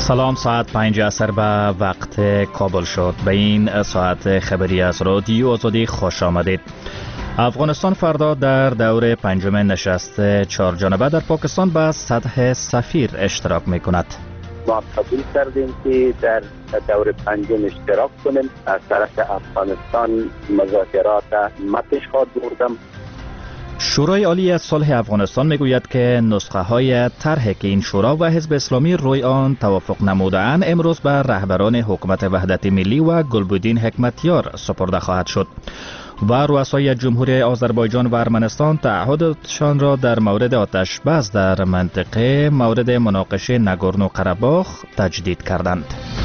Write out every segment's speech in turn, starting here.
سلام، ساعت 5 عصر به وقت کابل شد. به این ساعت خبری از رادیو آزادی خوش آمدید. افغانستان فردا در دور پنجم نشست چهارجانبه در پاکستان به سطح سفیر اشتراک می کند. ما قبول کردیم که در دور پنجم اشتراک کنیم. از طرف افغانستان مذاکرات متش خواهد بردم. شورای عالی از صلح افغانستان میگوید که نسخه های طرحی که این شورا و حزب اسلامی روی آن توافق نموده‌اند امروز به رهبران حکومت وحدت ملی و گلبدین حکمتیار سپرده خواهد شد و رؤسای جمهوری آذربایجان و ارمنستان تعهدشان را در مورد آتش بس در منطقه مورد مناقشه ناگورنو قره‌باغ تجدید کردند.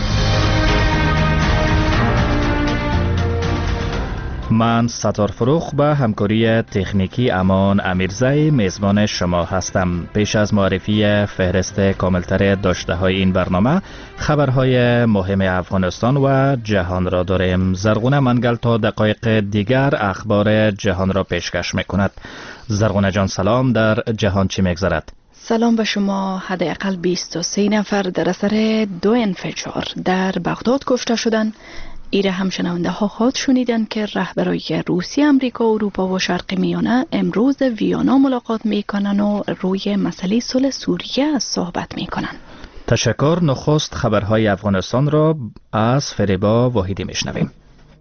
من ستار فروخ به همکاری تکنیکی امان امیرزی میزبان شما هستم. پیش از معرفی فهرست کاملتر داشته های این برنامه، خبرهای مهم افغانستان و جهان را داریم. زرغونه منگل تا دقایق دیگر اخبار جهان را پیشکش میکند. زرغونه جان سلام. در جهان چی میگذرد؟ سلام به شما. حداقل 23 نفر در اثر 2 انفجار در بغداد کشته شدند. ایره هم شنونده ها خواهد شنیدن که رهبرای روسیه، امریکا، اروپا و شرق میانه امروز ویانا ملاقات میکنن و روی مسئله صلح سوریه صحبت میکنن. تشکر. نخست خبرهای افغانستان را از فریبا واحدی میشنویم.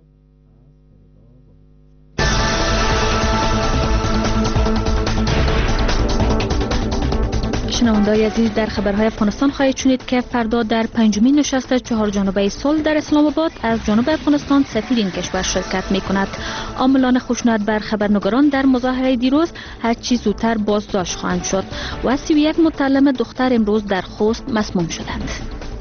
شنونده‌های عزیز، در خبرهای افغانستان خواهید شنید که فردا در پنجمین نشست چهارجانبه صلح در اسلام آباد از جانب افغانستان سفیر این کشور شرکت می‌کند. عاملان خشونت بر خبرنگاران در مظاهره دیروز هر چی زودتر بازداشت خواهند شد و 31 متعلم دختر امروز در خوست مسموم شدند.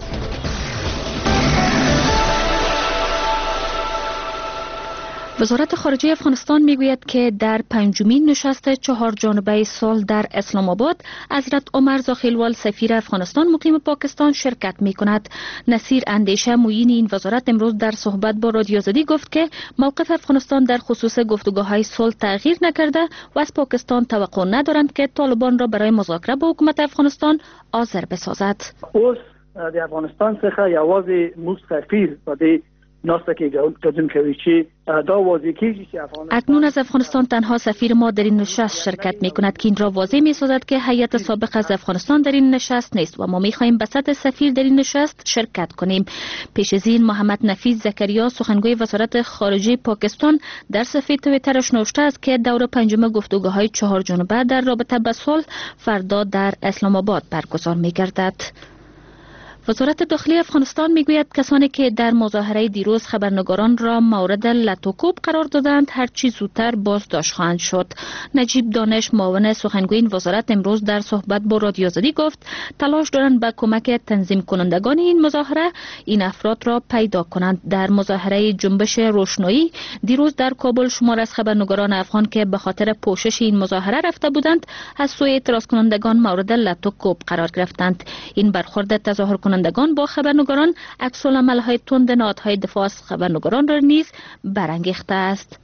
وزارت خارجه افغانستان میگوید که در پنجمین نشست چهارجانبه صلح در اسلام آباد حضرت عمر زاخیلوال سفیر افغانستان مقیم پاکستان شرکت می کند. نصیر اندیشه معین این وزارت امروز در صحبت با رادیو آزادی گفت که موقف افغانستان در خصوص گفتگوهای صلح تغییر نکرده و از پاکستان توقع ندارند که طالبان را برای مذاکره با حکومت افغانستان حاضر بسازد. اوس د افغانستان څخه یوازې موږ سفیر په دې ناسته کې ګډون کوي چې دا واضح کیږي چې اکنون از افغانستان تنها سفیر ما در این نشست شرکت می کند که این را واضح می سازد که هیئت سابق از افغانستان در این نشست نیست و ما می خواهیم به سطح سفیر در این نشست شرکت کنیم. پیش از این محمد نفیس زکریا سخنگوی وزارت خارجه پاکستان در صفحه توییترش نوشته است که دور پنجم گفتگوهای چهارجانبه در رابطه با صلح فردا در اسلام آباد برگزار می گردد. وزارت داخلی افغانستان میگوید کسانی که در مظاهره دیروز خبرنگاران را مورد لطوکوب قرار دادند هر چی زودتر بازداشت خواهند شد. نجیب دانش معاون سخنگوی این وزارت امروز در صحبت با رادیو آزادی گفت تلاش دارند با کمک تنظیم کنندگان این مظاهره این افراد را پیدا کنند. در مظاهره جنبش روشنایی دیروز در کابل شمار از خبرنگاران افغان که به خاطر پوشش این مظاهره رفته بودند از سوی اعتراض کنندگان مورد لطوکوب قرار گرفتند. این برخورد تظاهر کنندگان با خبرنگاران عکس العمل‌های تند نهادهای دفاع از خبرنگاران را نیز برانگیخته است.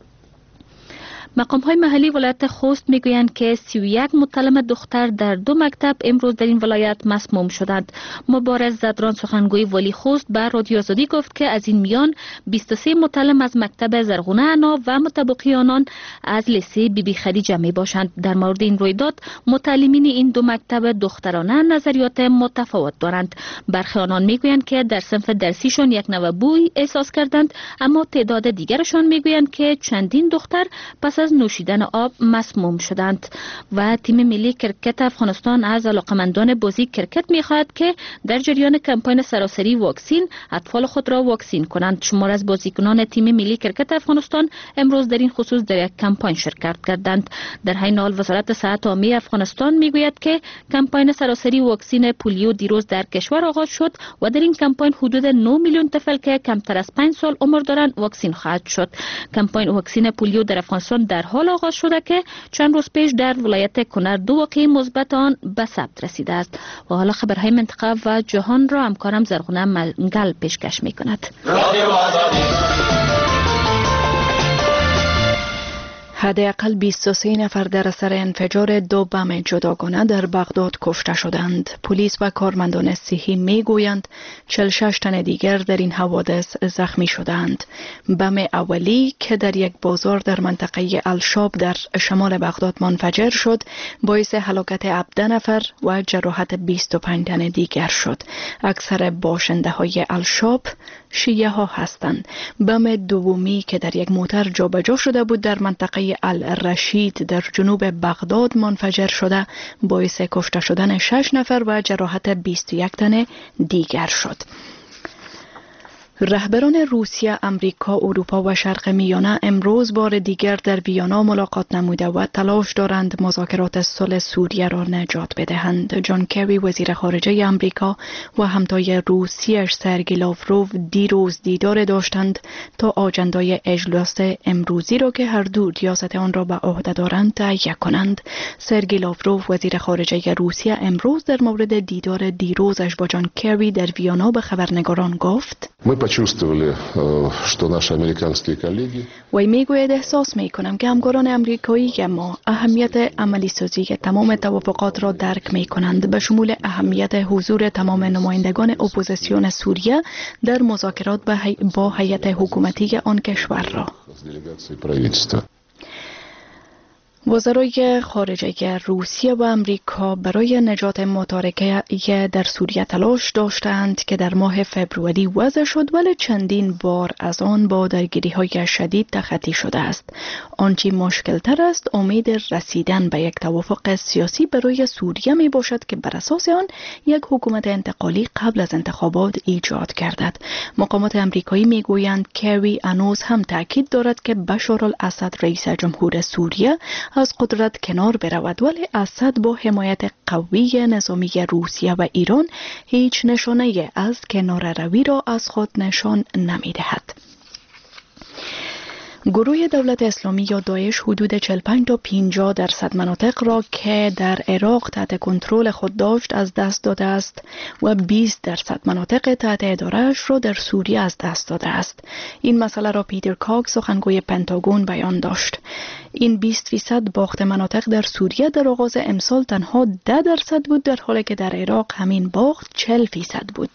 مقام‌های محلی ولایت خوست میگویند که 31 متعلم دختر در 2 مکتب امروز در این ولایت مسموم شدند. مبارز زدران سخنگوی والی خوست به رادیو آزادی گفت که از این میان 23 متعلم از مکتب زرغونه انا و متبقی آنان از لیسه بیبی خدیجه می باشند. در مورد این رویداد متعلمین این 2 مکتب دخترانه نظریات متفاوت دارند. برخی آنان میگویند که در صنف درسیشان یک نوع بوی احساس کردند، اما تعداد دیگرشان میگویند که چندین دختر پس از نوشیدن آب مسموم شدند. و تیم ملی کرکت افغانستان از علاقمندان بازی کرکت می‌خواهد که در جریان کمپاین سراسری واکسین اطفال خود را واکسین کنند. شمار از بازیکنان تیم ملی کرکت افغانستان امروز در این خصوص در یک کمپاین شرکت کردند. در حین حال وزارت صحت عامه افغانستان میگوید که کمپاین سراسری واکسین پولیو دیروز در کشور آغاز شد و در این کمپاین حدود 9 میلیون طفل که کمتر از 5 سال عمر دارند واکسین خواهد شد. کمپاین واکسین پولیو در افغانستان در حال آغاز شده که چند روز پیش در ولایت کنر 2 واقعه مثبت آن به ثبت رسیده است. و حالا خبرهای منطقه و جهان را همکارم زرغونه منگل پیشکش می‌کند. حداقل 23 نفر در اثر انفجار 2 بم جداگانه در بغداد کشته شدند. پلیس و کارمندان صحی میگویند 46 تن دیگر در این حوادث زخمی شدند. بم اولی که در یک بازار در منطقه الشاب در شمال بغداد منفجر شد باعث هلاکت 17 نفر و جراحت 25 تن دیگر شد. اکثر باشنده های الشاب شیعه ها هستند. بم دومی که در یک موتر جابجا شده بود در منطقه الرشید در جنوب بغداد منفجر شده باعث کشته شدن 6 نفر و جراحت 21 تن دیگر شد. رهبران روسیه، آمریکا، اروپا و شرق میانه امروز بار دیگر در ویانا ملاقات نموده و تلاش دارند مذاکرات صلح سوریه را نجات بدهند. جان کری وزیر خارجه آمریکا و همتای روسیه‌اش سرگئی لاوروف دیروز دیدار داشتند تا آجندای اجلاس امروزی را که هر دو ریاست آن را به عهده دارند تهیه کنند. سرگئی لاوروف وزیر خارجه روسیه امروز در مورد دیدار دیروزش با جان کری در ویانا به خبرنگاران گفت: وی میگوید احساس میکنم که همکاران امریکایی ما اهمیت عملی سازی تمام توافقات را درک میکنند، به شمول اهمیت حضور تمام نمایندگان اپوزیسیون سوریه در مذاکرات با هیئت حکومتی آن کشور را. وزرای خارجه روسیه و آمریکا برای نجات متارکه در سوریه تلاش داشتند که در ماه فوریه وضع شد، ولی چندین بار از آن با درگیری‌های شدید تخطی شده است. آنچه مشکل تر است امید رسیدن به یک توافق سیاسی برای سوریه می باشد که بر اساس آن یک حکومت انتقالی قبل از انتخابات ایجاد گردد. مقامات آمریکایی می گویند کری هنوز هم تاکید دارد که بشار الاسد رئیس جمهور سوریه از قدرت کنار برود، ولی اسد با حمایت قوی نظامی روسیه و ایران هیچ نشانه از کنار روی را از خود نشان نمی دهد. گروه دولت اسلامی یا داعش حدود 45 تا 50% مناطق را که در عراق تحت کنترل خود داشت از دست داده است و 20% مناطق تحت اداره‌اش را در سوریه از دست داده است. این مسئله را پیتر کاک سخنگوی پنتاگون بیان داشت. این 20% باخت مناطق در سوریه در آغاز امسال تنها 10% بود، در حالی که در عراق همین باخت 40% بود.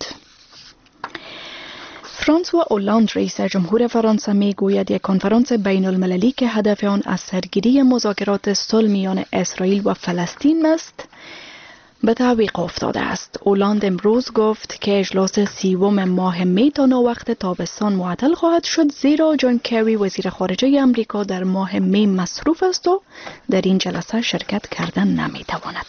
فرانسوا اولاند رئیس جمهور فرانسه می گوید یک کنفرانس بین المللی که هدف آن از سرگیری مذاکرات صلح میان اسرائیل و فلسطین است به تعویق افتاده است. اولاند امروز گفت که اجلاس 30 ماه می تا وقت تابستان معطل خواهد شد، زیرا جان کری وزیر خارجه آمریکا در ماه می مصروف است و در این جلسه شرکت کردن نمی تواند.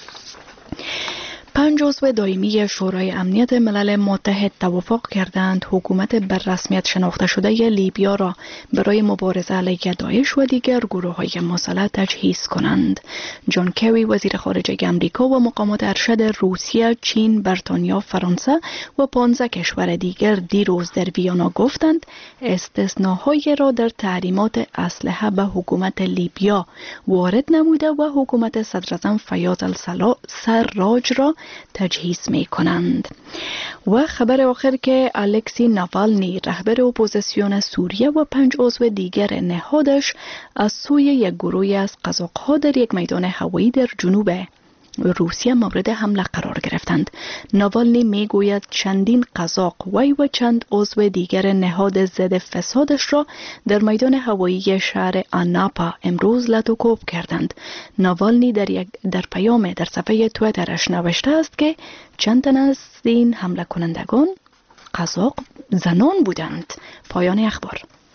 5 عضو دائمی شورای امنیت ملل متحد توافق کردند حکومت بر رسمیت شناخته شده لیبیا را برای مبارزه علیه داعش و دیگر گروه‌های مسلح تجهیز کنند. جان کری وزیر خارجه آمریکا و مقامات ارشد روسیه، چین، بریتانیا، فرانسه و 15 کشور دیگر دیروز در ویانا گفتند استثناهای را در تحریمات اسلحه به حکومت لیبیا وارد نموده و حکومت صدراعظم فیاض السراج را تجهیز می کنند. و خبر آخر که الکسی ناوالنی رهبر اپوزیسیون سوریه و 5 عضو دیگر نهادش از سوی یک گروه از قزاق‌ها در یک میدان هوایی در جنوب روسیه مورد حمله قرار گرفتند. ناوالنی می گوید چندین قزاق وی و چند عضو دیگر نهاد ضد فسادش را در میدان هوایی شهر آناپا امروز لطوکوب کردند. ناوالنی در پیام در صفحه تویترش نوشته است که چند تن از این حمله کنندگان قزاق زنان بودند. پایان اخبار.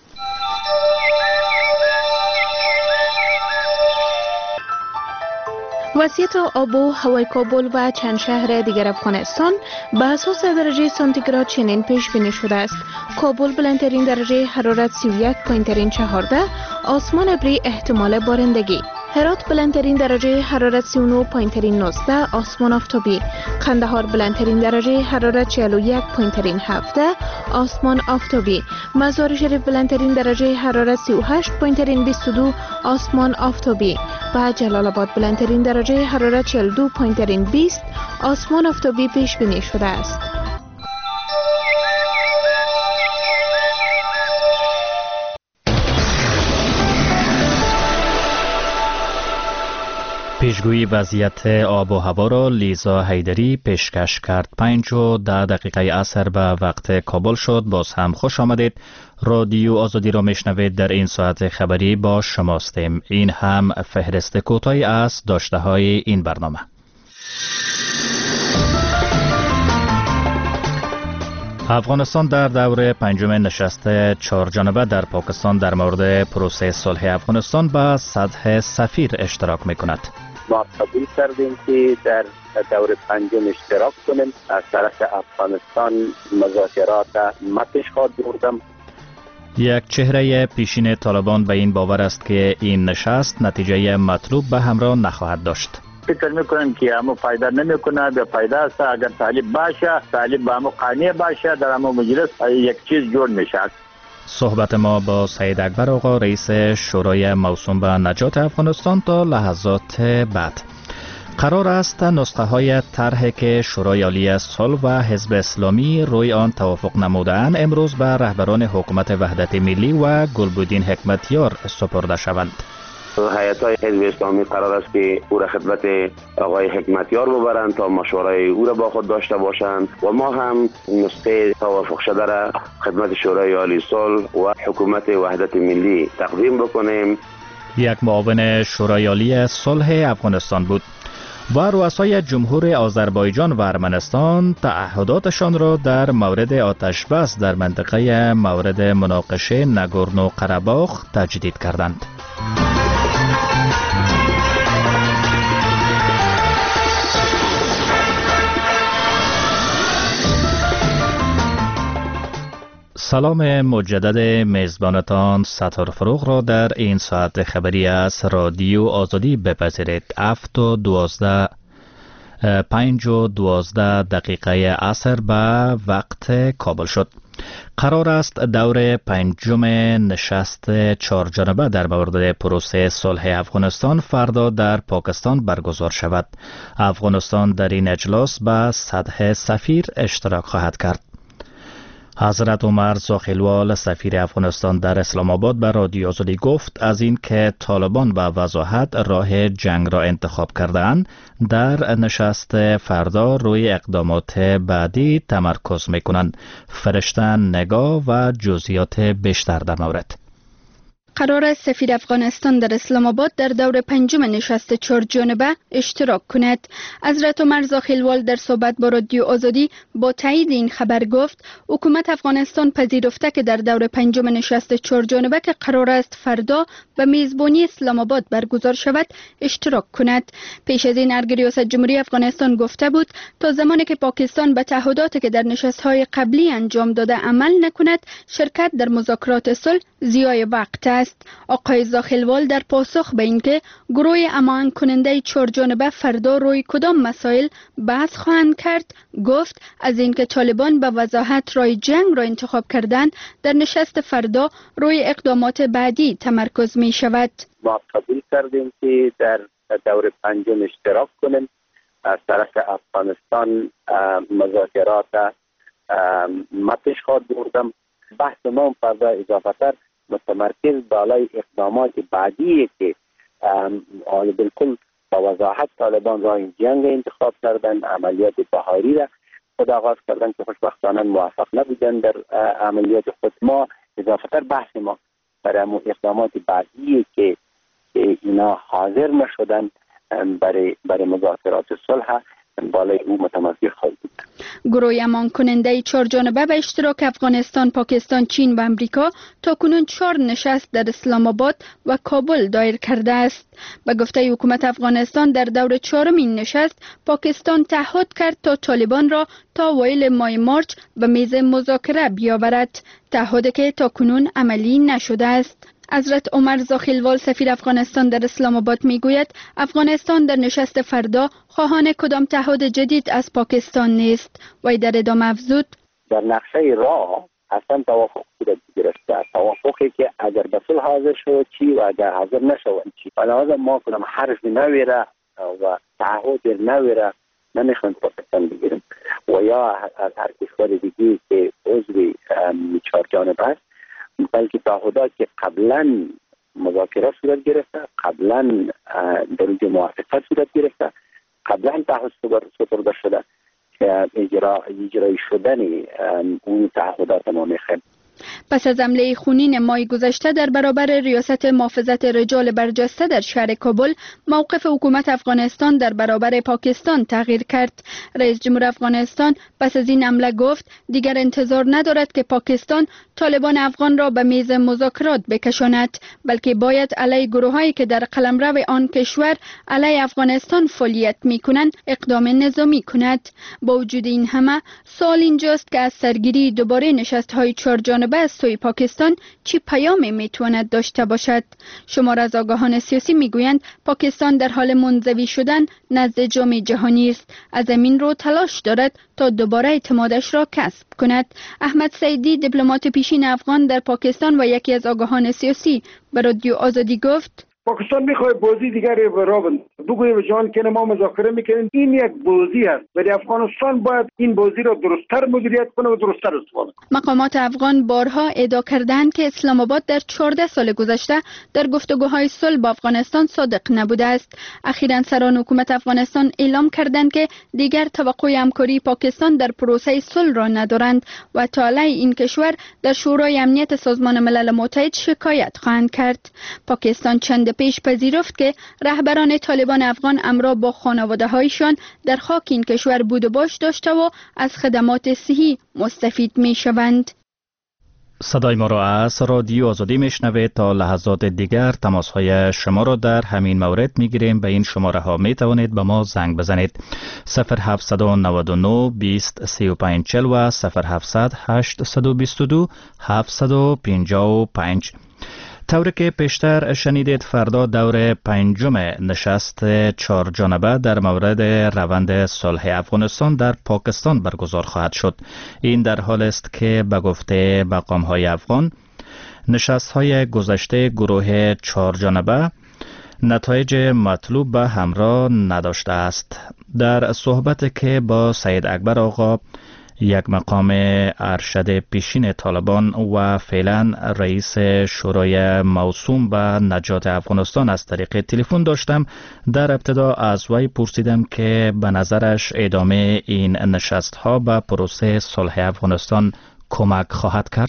وضعیت آب و هوای کابل و چند شهر دیگر افغانستان به اساس درجه سانتیگراد چنین پیش بینی شده است: کابل بلندترین درجه حرارت 31 پایینترین 14، آسمان ابری احتمال بارندگی. هرات بلندترین درجه حرارت 39 پایینترین 19، آسمان آفتابی. قندهار بلندترین درجه حرارت 41 پایینترین 17، آسمان آفتابی. مزار شریف بلندترین درجه حرارت 38 پایینترین 22، آسمان آفتابی. و جلال آباد بلندترین درجه حرارت 42 پایینترین 20، آسمان آفتابی پیش بینی شده است. پیشگویی وضعیت آب و هوا را لیزا حیدری پیشکش کرد. 5:10 دقیقه عصر به وقت کابل شد. باز هم خوش آمدید. رادیو آزادی را میشنوید. در این ساعت خبری با شماستیم. این هم فهرست کوتاهی از داشته های این برنامه. افغانستان در دور پنجم نشست 4 جانبه در پاکستان در مورد پروسه صلح افغانستان به سطح سفیر اشتراک میکند. ما قبول کردیم که در دور پنجم اشتراک کنیم. از طرف افغانستان مذاکرات متش خواهد بردم. یک چهره پیشین طالبان به این باور است که این نشست نتیجه مطلوب به همراه نخواهد داشت. فکر میکنم که همو فایده نمیکنه. به فایده است اگر طالب باشه، طالب با همو قانع باشه، در همو مجلس یک چیز جور میشه. صحبت ما با سید اکبر آقا رئیس شورای موسوم به نجات افغانستان تا لحظات بعد. قرار است نسخه های طرحی که شورای عالی صلح و حزب اسلامی روی آن توافق نموده‌اند امروز به رهبران حکومت وحدت ملی و گلبدین حکمتیار سپرده شوند. هیئت‌های حزب اسلامی قرار است که او را خدمت آقای حکمتیار ببرند تا مشورای او را با خود داشته باشند و ما هم نسخه توافق شده را خدمت شورای عالی صلح و حکومت وحدت ملی تقدیم بکنیم. یک معاون شورای عالی صلح افغانستان بود و رؤسای جمهور آذربایجان و ارمنستان تعهداتشان را در مورد آتش بس در منطقه مورد مناقشه نگورنو قره‌باخ تجدید کردند. سلام مجدد میزبانتان ستار فروغ را در این ساعت خبری از رادیو آزادی بپذیرید. 5:12 دقیقه عصر به وقت کابل شد. قرار است دور پنجم نشست 4 جانبه در مورد پروسه صلح افغانستان فردا در پاکستان برگزار شود. افغانستان در این اجلاس به سطح سفیر اشتراک خواهد کرد. حضرت عمر زاخیلوال سفیر افغانستان در اسلام آباد به رادیو آزادی گفت از این که طالبان به وضاحت راه جنگ را انتخاب کرده‌اند در نشست فردا روی اقدامات بعدی تمرکز می‌کنند. فرشتن نگاه و جزئیات بیشتر در مورد. قرار است سفیر افغانستان در اسلام آباد در دور پنجم نشست 4 جانبه اشتراک کند. حضرت عمر زاخیلوال در صحبت با رادیو آزادی با تایید این خبر گفت حکومت افغانستان پذیرفته که در دور پنجم نشست 4 جانبه که قرار است فردا به میزبانی اسلام آباد برگزار شود اشتراک کند. پیش از این ارگ ریاست جمهوری افغانستان گفته بود تا زمانی که پاکستان به تعهداتی که در نشست‌های قبلی انجام داده عمل نکند شرکت در مذاکرات صلح ضیاع وقت است. آقای زاخیلوال در پاسخ به اینکه گروه امان کننده 4 جانبه فردا روی کدام مسائل بحث خواهند کرد گفت از اینکه طالبان به وضاحت راه جنگ را انتخاب کردند در نشست فردا روی اقدامات بعدی تمرکز می شود. ما قبول کردیم که در دور پنجم اشتراک کنیم. از طرف افغانستان مذاکرات متش خواهد بردم. بحث ما فردا اضافه تر متمرکز بالای اقدامات بعدی که بالکل با وضاحت طالبان راه جنگ انتخاب کردن، عملیات بهاری را خود آغاز کردن که خوشبختانه موفق نبودن در عملیات خود. ما اضافه تر بحث ما برای اقدامات بعدی که اینا حاضر نشدن برای مذاکرات صلح بالای او متمرکز خواهد بود. گروه امان کننده 4 جانبه به اشتراک افغانستان، پاکستان، چین و امریکا تاکنون 4 نشست در اسلام آباد و کابل دایر کرده است. به گفته حکومت افغانستان در دور 4 این نشست پاکستان تعهد کرد تا طالبان را تا اوایل ماه مارچ به میز مذاکره بیاورد، تعهدی که تاکنون عملی نشده است. حضرت عمر زاخیلوال سفیر افغانستان در اسلام آباد میگوید افغانستان در نشست فردا خواهان کدام تعهد جدید از پاکستان نیست و در ادامه افزود در نقشه راه اصلا توافق صورت گرفته، توافقی که اگر به صلح حاضر شود چی و اگر حاضر نشود چی. لازم ما کدام حرف نویره و تعهد نویره نمیخوایم پاکستان بگیریم و یا از هر کشور دیگه که عضو 4 جانبه است، بلکه تعهدات که قبلا مذاکره صورت گرفته، قبلا در اونجا موافقت صورت گرفته، قبلا تعهد سپرده شده که اجرای شدن اون تعهدات ما میخوایم. پس از حمله خونین ماه گذشته در برابر ریاست محافظت رجال برجسته در شهر کابل، موقف حکومت افغانستان در برابر پاکستان تغییر کرد. رئیس جمهور افغانستان پس از این حمله گفت دیگر انتظار ندارد که پاکستان طالبان افغان را به میز مذاکرات بکشاند، بلکه باید علیه گروهایی که در قلمرو آن کشور علیه افغانستان فعالیت می‌کنند اقدام نظامی کند. با وجود این همه، سوال اینجاست که از سرگیری دوباره نشست‌های چهارجانبه از سوی پاکستان چی پیامی میتواند داشته باشد؟ شمار از آگاهان سیاسی میگویند پاکستان در حال منزوی شدن نزد جامعه جهانی است. از این رو تلاش دارد تا دوباره اعتمادش را کسب کند. احمد سعیدی، دیپلمات پیشین افغان در پاکستان و یکی از آگاهان سیاسی، به رادیو آزادی گفت: پاکستان میخواد بازی دیگری را بگویه جان که ما مذاکره میکنیم، این یک بازی است ولی افغانستان باید این بازی را درست‌تر مدیریت کنه و درست‌تر استفاده کنه. مقامات افغان بارها ادعا کردند که اسلام آباد در 14 سال گذشته در گفتگوهای صلح با افغانستان صادق نبوده است. اخیراً سران حکومت افغانستان اعلام کردند که دیگر توقع همکاری پاکستان در پروسه صلح را ندارند و تا علیه این کشور در شورای امنیت سازمان ملل متحد شکایت خواهند کرد. پاکستان چند پیش پذیرفت که رهبران طالبان افغان همراه با خانواده‌هایشان در خاک این کشور بود و باش داشته و از خدمات صحی مستفید می‌شوند. صدای ما را از رادیو آزادی میشنوید. تا لحظات دیگر تماس‌های شما را در همین مورد میگیریم. به این شماره ها می توانید به ما زنگ بزنید: 0799 20 35 40 و 0700 822 755. طوری که پیشتر شنیدید، فردا دور پنجم نشست چهارجانبه در مورد روند صلح افغانستان در پاکستان برگزار خواهد شد. این در حال است که به گفته مقام‌های افغان، نشست‌های گذشته گروه چهارجانبه نتایج مطلوب به همراه نداشته است. در صحبتی که با سید اکبر آقا، یک مقام ارشد پیشین طالبان و فعلا رئیس شورای موسوم به نجات افغانستان، از طریق تلفن داشتم، در ابتدا از وی پرسیدم که به نظرش ادامه این نشست ها به پروسه صلح افغانستان کمک خواهد کرد.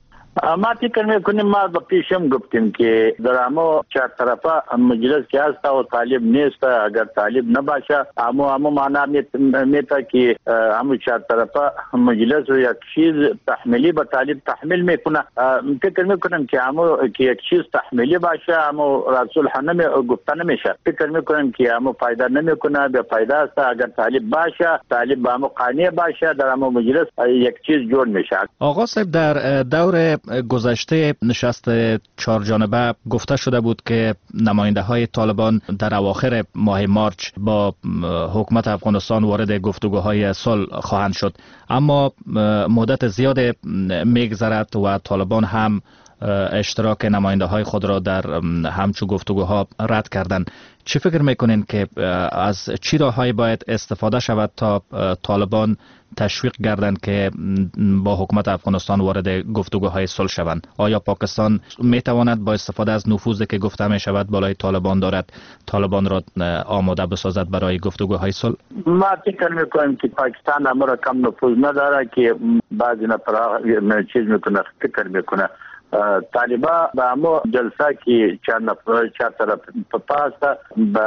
ما فکر میکنیم، ما با پیشم گفتیم که در همه چهار طرفه مجلس که هست و طالب نیست، اگر طالب نباشه همه معنا میتا که همه چهار طرفه مجلس و یک چیز تحمیلی به طالب تحمیل میکنه. فکر میکنم که همه که یک چیز تحمیلی باشه همه رسول حنم گفته نمیشه. فکر میکنم که همه فایده نمیکنه، به فایده است اگر طالب باشه، طالب با همه قانع باشه، در همه مجلس یک چیز جور میشه. آقا صاحب، در دور گذشته نشست چهارجانبه گفته شده بود که نماینده های طالبان در اواخر ماه مارچ با حکومت افغانستان وارد گفتگوهای صلح خواهند شد، اما مدت زیاد میگذرد و طالبان هم اشتراک نماینده های خود را در همچو گفتگوها رد کردند. چی فکر میکنین که از چی راههایی باید استفاده شود تا طالبان تشویق گردند که با حکومت افغانستان وارد گفتگوهای صلح شوند؟ آیا پاکستان میتواند با استفاده از نفوذی که گفته می شود بالای طالبان دارد، طالبان را آماده بسازد برای گفتگوهای صلح؟ ما فکر میکنیم که پاکستان امر کم نفوذ نداره که بعضی نفرها چیز میکنه، فکر میکنه طالبا به همه جلسه که چهار طرف پاسه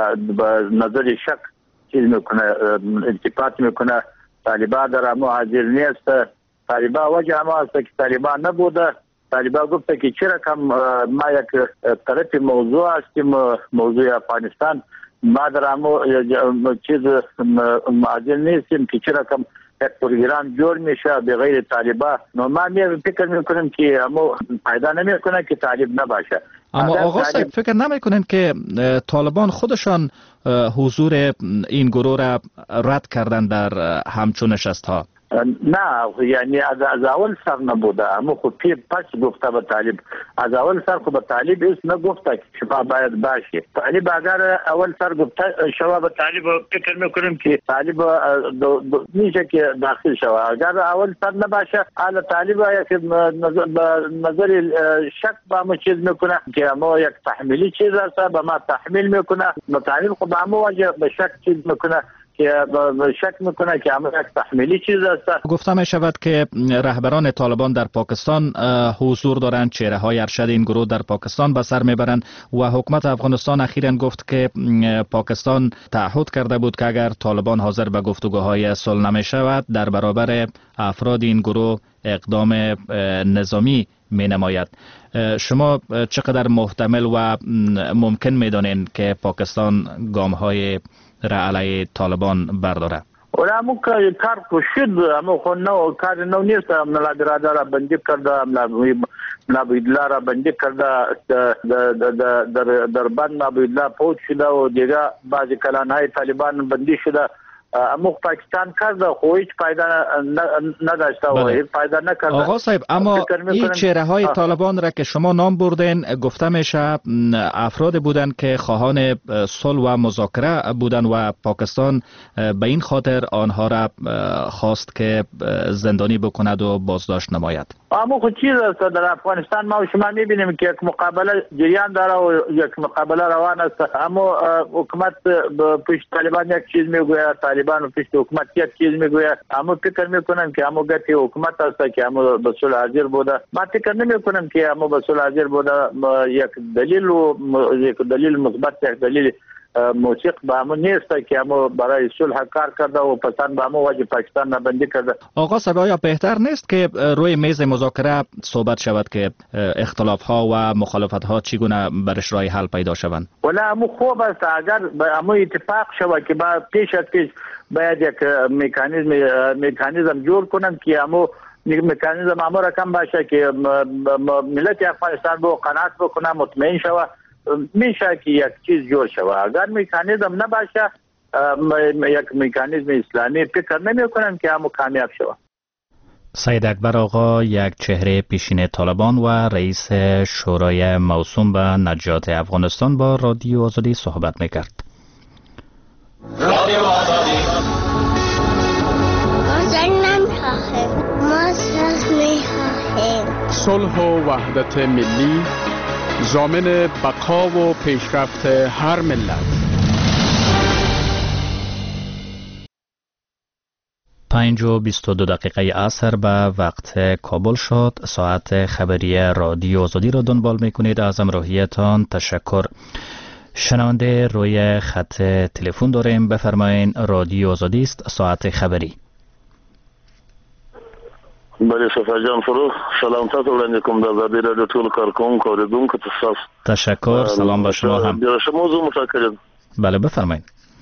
به نظر شک چیز میکنه، التفات میکنه. طالبا در همه حاضر نیست. طالبا وجه همه است که طالبا نبوده. طالبا گفته که چه رقم ما یک طرف موضوع هستیم، موضوع افغانستان، ما در همه چیز حاضر نیستیم که چه رقم یک پروگرام جور میشه بغیر طالبا. نو ما فکر میکنیم که همو پیدا نمیکنه که طالب نباشه. اما آقا صاحب، فکر نمیکنین که طالبان خودشان حضور این گروه را رد کردن در همچون نشست ها؟ نه یعنی از اول سر نبوده، اما خب پس گفته به طالب، از اول سر خب به طالب ایست نگفته که شما باید باشه. طالب اگر اول سر گفته شما به طالب فکر میکنیم که طالب میشه که داخل شوه. اگر اول سر نباشه حالا طالب نظر شک با ما چیز میکنه که ما یک تحمیلی چیز است به ما تحمیل میکنه، طالب خب اما واجه به شک چیز میکنه که شک میکنه که اما یک تحمیلی چیز است. گفته می شود که رهبران طالبان در پاکستان حضور دارند، چهره های ارشد این گروه در پاکستان به سر میبرند و حکومت افغانستان اخیراً گفت که پاکستان تعهد کرده بود که اگر طالبان حاضر به گفتگوهای صلح نمی شود در برابر افراد این گروه اقدام نظامی می نماید. شما چقدر محتمل و ممکن می دانید که پاکستان گام های را علیه طالبان برداره؟ اما کار شد، اما خود نو کار نو نیست. ملا برادر را بندی کرده، ملا بیدلا را بندی کرده، در بند ملا بیدلا پوچ شده و دیگه بعضی کلانهای طالبان بندی شده. اما پاکستان کرده خو هیچ فایده نداشته و هیچ فایده نکرده. آقا صاحب اما این چهره های طالبان را که شما نام بردین گفته میشه افراد بودند که خواهان صلح و مذاکره بودند و پاکستان به این خاطر آنها را خواست که زندانی بکند و بازداشت نماید. اما خود چیز است در افغانستان ما و شما میبینیم که یک مقابله جریان داره و یک مقابله روان است. اما حکومت پشت طالبان یک چیز میگوید، طالبان پشت حکومت یک چیز میگوید. اما فکر میکنم که اما گتی حکومت است که اما به صلح حاضر بوده. ما فکر نمیکنم که اما به صلح حاضر بوده. یک دلیل مثبت، یک دلیل موثق به همون نیست که اما برای صلح کار کرده و پسند به همون وجه پاکستان نبندی کرده. آقا صاحب آیا بهتر نیست که روی میز مذاکره صحبت شود که اختلاف ها و مخالفت ها چگونه برش راه حل پیدا شوند؟ ولی همون خوب است اگر همون اتفاق شود که پیش از پیش باید یک مکانیزم جور کنند که همون مکانیزم همون رقم باشه که ملت افغانستان با قناعت بکنه، مطمئن شود، میشه که یک چیز جور شود. اگر مکانیزم نباشه یک مکانیزم اسلامی فکر نمی کنم که همون کامیاب شود. سید اکبر آقا، یک چهره پیشین طالبان و رئیس شورای موسوم به نجات افغانستان، با رادیو آزادی صحبت میکرد. رادیو آزادی ما صلح می‌خواهیم. صلح و وحدت ملی ضامن بقا و پیشرفت هر ملت. 5:22 عصر به وقت کابل شد. ساعت خبری رادیو آزادی را دنبال میکنید. از همراهیتان تشکر. شنونده روی خط تلفن داریم، بفرمایین. رادیو آزادی است، ساعت خبری. بله صفا جان فروخ، سلام تاسو وړاندې کوم د آزادۍ راډیو ټول کارکونکو اوریدونکو ته تاسو تشکر. سلام به شما هم. د موضوع مشکل. بله بفرمایید.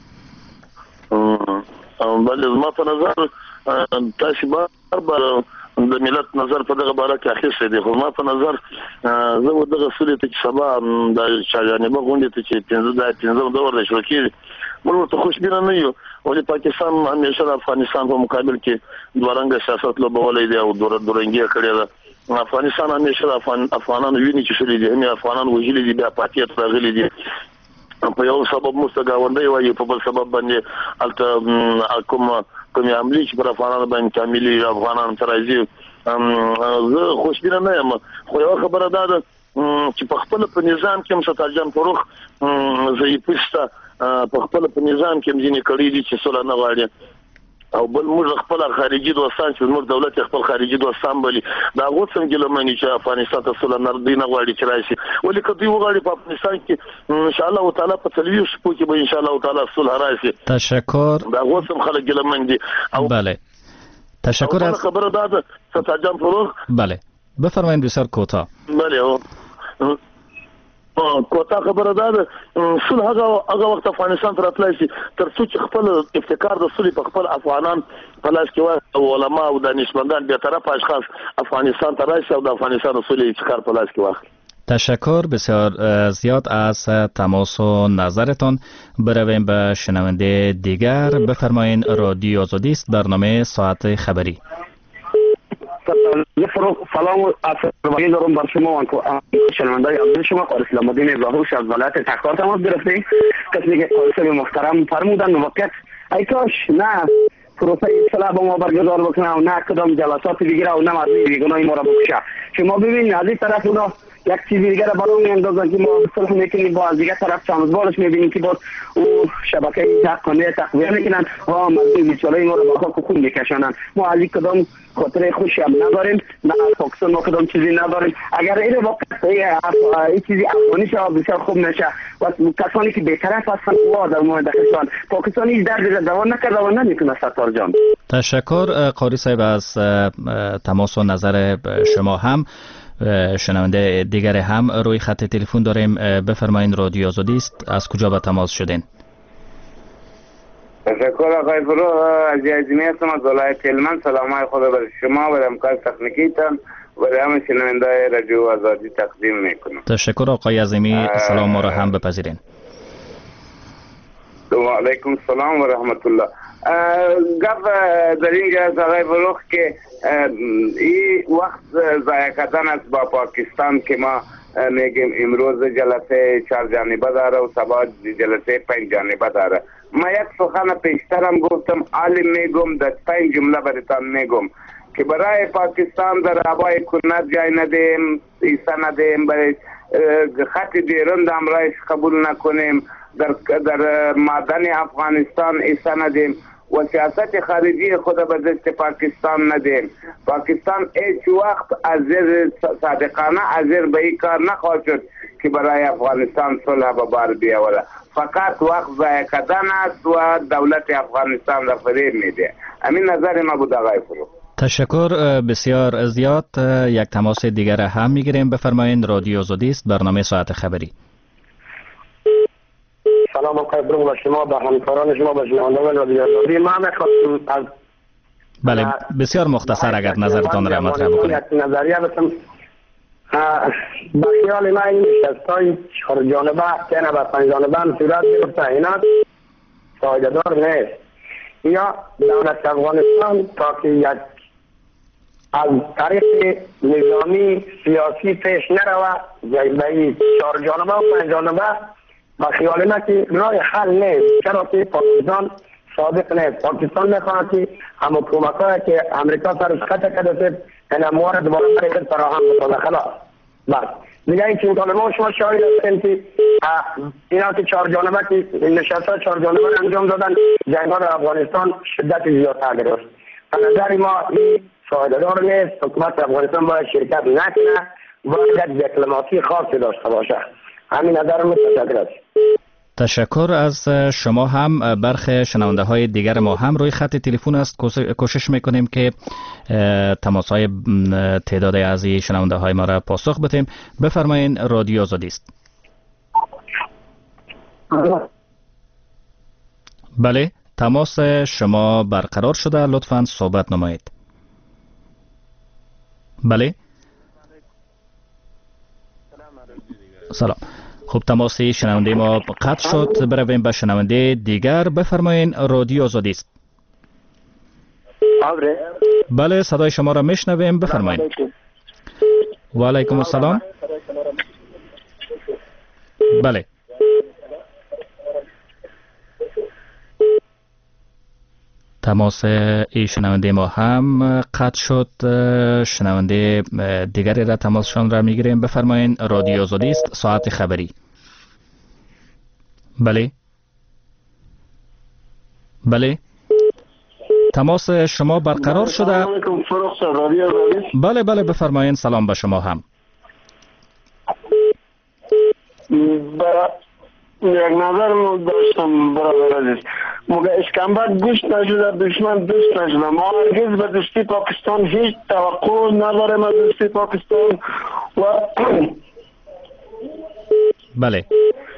بله زما په نظر تاسو به د ملت نظر په دغه باره کې اخیسته دي. خو ما په نظر زه و دغه سولې ته سبا د چاجانبه غونډې ته چې 15 دور د شوکې موږ ته خوشبینه نه یو. ولې پاکستان همیشه د افغانستان په مقابل کې دوارنګ سیاست لوبولې دی او دورنګي کړی دی. افغانستان همیشه افغانانو ویني چې شلې دي، هم افغانان وژلي دي، بیا پاتې راغلي دي. په یو سبب مستګاوندې وایي، په بل سبب باندې الته کوم عملی چې پر افغانانو باندې کاملي افغانان ترازی زه خوشبینه نه یم. خو یو خبره ده چې په خپل په نظام کې هم ستاجان فروخ ضعیفسته په خپل په نظام کې مزینه کړی دي چې سوله نه غواړي. او بل موږ خپل خارجي دوستان چې موږ دولت خپل خارجي دوستان بلی دا غوښتم چې لمنې چې افغانستان ته سوله نه غواړي چې راشي. ولې کدی وغواړي په افغانستان کې ان شاء الله تعالی په تلويز شپو کې به ان شاء الله تعالی صلح راشي. تشکر. دا غوښتم خلک لمن دي. بله تشکر. از خبره ده ستاجان فروخ. بله بفرمایید. بسیار کوتاه. بله کوتا خبره ده صلح هغه وخت افغانستان تر اتلای شي تر څو چې خپل ابتکار د صلح په خپل افغانان په لاس کې وای، علما او دانشمندان به طرف اشخاص افغانستان ته راشي او د افغانستان صلح ابتکار په لاس کې واخلي. تشکر بسیار زیاد از تماس و نظرتان. برویم به شنونده دیگر. بفرمایین. رادیو آزادی است، برنامه ساعت خبری. سلام و افرمایی دارم بر شما و شنونده عزیز شما. قاری اسلام الدین ابراهوش از ولایت تخار تماس گرفتیم. کسی که قاری محترم فرمودن موقت ای کاش نه پروسه اصلاح با ما برگزار بکنه و نه کدام جلسات دیگه و نه مردم بیگناه ما را بکشه. شما ببینید از این طرف اونا یک چیز دیگه را برای میاندازن که ما صلح میکنیم، با از دیگه طرف چانزبارش میبینیم که باز او شبکه حقانه تقویه میکنن و مردم بیچاره ما را با خاک خون میکشانن. ما از این کدام خاطر خوشی هم نداریم، نه پاکستان ما کدام چیزی نداریم. اگر این وقت این چیزی افغانی شد بسیار خوب نشه و کسانی که بی‌طرف هستن و در مورد کشان پاکستان هیچ دردی دوان نکرده و نمیکنه. ستار جان تشکر قاری صاحب از تماس و نظر شما. هم شنونده دیگر هم روی خط تلفن داریم. بفرمایید. رادیو آزادی است، از کجا به تماس شدین؟ تشکر آقای فرو. از عظیمی هستم از ولایت هلمند. سلامای خدا بر شما و همکار تکنیکیتان و همه شنونده رادیو آزادی تقدیم میکنم. تشکر آقای عظیمی. سلام ما را هم بپذیرین. و علیکم السلام و رحمت الله. گفت در اینجا از آقای فروخ که این وقت ضایع کردن است با پاکستان که ما میگیم امروز جلسه 4 جانبه داره و سبا جلسه 5 جانبه داره. ما یک سخن پیشترم گفتم، عالم میگم در 5 جمله براتان میگم که برای پاکستان در هوای کنت جای ندیم، ایسا ندیم، برای خط دیرند هم رایش قبول نکنیم، در معدن افغانستان ایسا ندیم و سیاست خارجی خود به دست پاکستان ندیم. پاکستان هیچ وقت از صادقانه از به این کار نخواهد شد که برای افغانستان صلح به بار بیاوره. فقط وقت ضایع کردن است و دولت افغانستان را فریب میده. همین نظر ما بود آقای فرو. تشکر بسیار زیاد. یک تماس دیگر هم میگیریم. بفرمایید. رادیو آزادی است، برنامه ساعت خبری. سلام آقای برو و شما به همکاران شما به شنوندگان رادیو آزادی. ما میخواستم از بله بسیار مختصر اگر نظرتان را مطرح بکنید. نظریه بسم با خیال ما این نشستای 4 جانبه که نه با 5 جانبه هم صورت گرفته اینا فایده دار نیست. یا دولت افغانستان تا که یک از طریق نظامی سیاسی پیش نروه به 4 جانبه و 5 جانبه با خیال ما که راه حل نیست. چرا که پاکستان صادق نیست. پاکستان میخواهد که همه کمک‌هایی که امریکا سرش خط کرده این اموار دوباره برای فراهم بکنه. خلاص بس دیگه این چون ما شما شاهد هستیم که اینا که 4 جانبه که نشست‌ها 4 جانبه انجام دادن، جنگ‌ها در افغانستان شدت زیادتر گرفت. به نظر ما این فایده‌دار نیست. حکومت افغانستان باید شرکت نکنه، باید دیپلماسی خاصی داشته باشه. همین نظر متشکر است. تشکر از شما. هم برخی شنونده های دیگر ما هم روی خط تلفن است. کوشش میکنیم که تماس های تعداد از این شنونده های ما را پاسخ بدیم. بفرمایید. رادیو آزادی است. بله تماس شما برقرار شده، لطفاً صحبت نمایید. بله سلام. خب تماسی شنونده ما قطع شد. برویم به شنونده دیگر. بفرمایید. رادیو آزادی است. بله صدای شما را میشنویم. بفرمایید. و علیکم السلام. بله تماس ای شنونده ما هم قطع شد. شنونده دیگری را تماسشان را میگیریم. بفرمایید. رادیو آزادی است، ساعت خبری. بله بله تماس شما برقرار شده. بله بله بفرمایید. سلام به شما هم. یک نظر داشتم برادر عزیز. مگه اسکندر گوشت نشده، دشمن دوست نشده. ما هرگز به دوستی پاکستان هیچ توقع نداریم از دوستی پاکستان و بله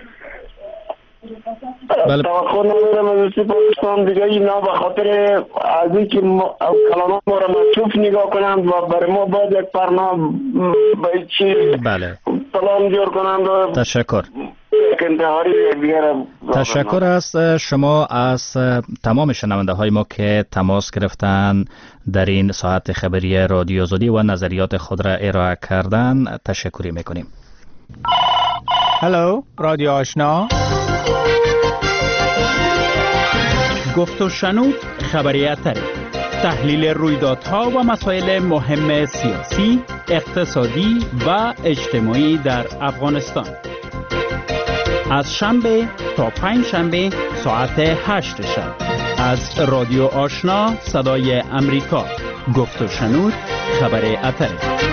توقع نداریم از دوستی پاکستان. دیگه اینا به خاطر از اینکه کلام ما را مصروف نگاه کنند و برای ما باید یک پرنامه به چیز پلان جور کنند و تشکر. انتحاری دیگر. تشکر است شما از تمام شنونده های ما که تماس گرفتن در این ساعت خبری رادیو آزادی و نظریات خود را ارائه کردن تشکری میکنیم. هلو رادیو آشنا، گفت و شنود خبریت تحلیل رویدادها و مسائل مهم سیاسی، اقتصادی و اجتماعی در افغانستان از شنبه تا پنج شنبه ساعت 8 شب از رادیو آشنا صدای امریکا. گفت و شنود خبر اتر.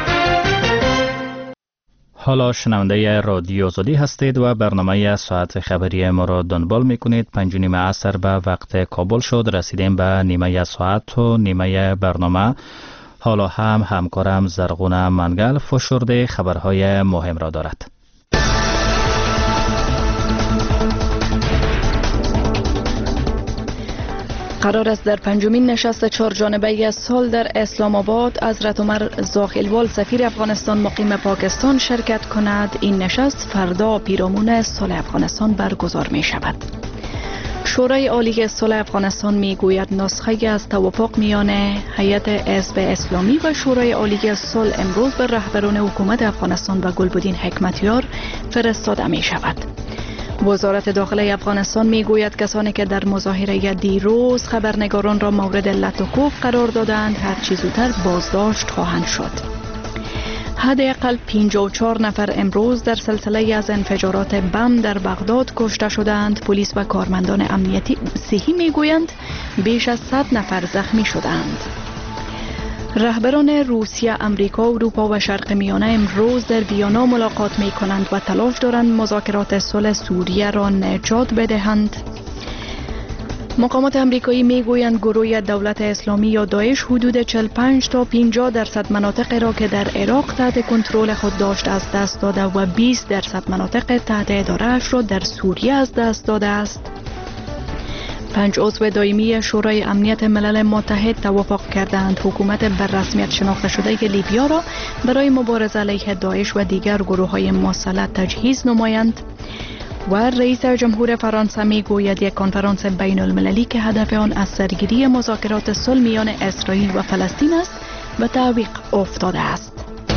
حالا شنونده رادیو آزادی هستید و برنامه ساعت خبری ما را دنبال میکنید. 5:30 عصر به وقت کابل شد، رسیدیم به نیمه ساعت و نیمه برنامه. حالا هم همکارم زرغون منگل فشرده خبرهای مهم را دارد. قرار است در پنجمین نشست 4 جانبه سال در اسلام آباد حضرت عمر زاخیلوال سفیر افغانستان مقیم پاکستان شرکت کند. این نشست فردا پیرامون صلح افغانستان برگزار می شود. شورای عالی صلح افغانستان می گوید نسخه از توافق میان هیئت حزب اسلامی و شورای عالی صلح امروز به رهبران حکومت افغانستان و گلبدین حکمتیار فرستاده می شود. وزارت داخله افغانستان می گوید کسانی که در مظاهره دیروز خبرنگاران را مورد لطوکوف قرار دادند هرچی زودتر بازداشت خواهند شد. حداقل 54 نفر امروز در سلسله از انفجارات بم در بغداد کشته شدند. پلیس و کارمندان امنیتی صحی می گویند بیش از 100 نفر زخمی شدند. رهبران روسیه، امریکا، اروپا و شرق میانه امروز در ویانا ملاقات می کنند و تلاش دارند مذاکرات صلح سوریه را نجات بدهند. مقامات امریکایی می گویند گروه دولت اسلامی یا داعش حدود 45 تا 50% مناطق را که در عراق تحت کنترل خود داشت از دست داده و 20% مناطق تحت اداره‌اش را در سوریه از دست داده است. 5 عضو دائمی شورای امنیت ملل متحد توافق کردند حکومت بر رسمیت شناخته شده لیبیا را برای مبارزه علیه داعش و دیگر گروه‌های مسلح تجهیز نمایند. و رئیس جمهور فرانسه می گوید یک کنفرانس بین المللی که هدف آن از سرگیری مذاکرات صلح میان اسرائیل و فلسطین است و تعویق افتاده است.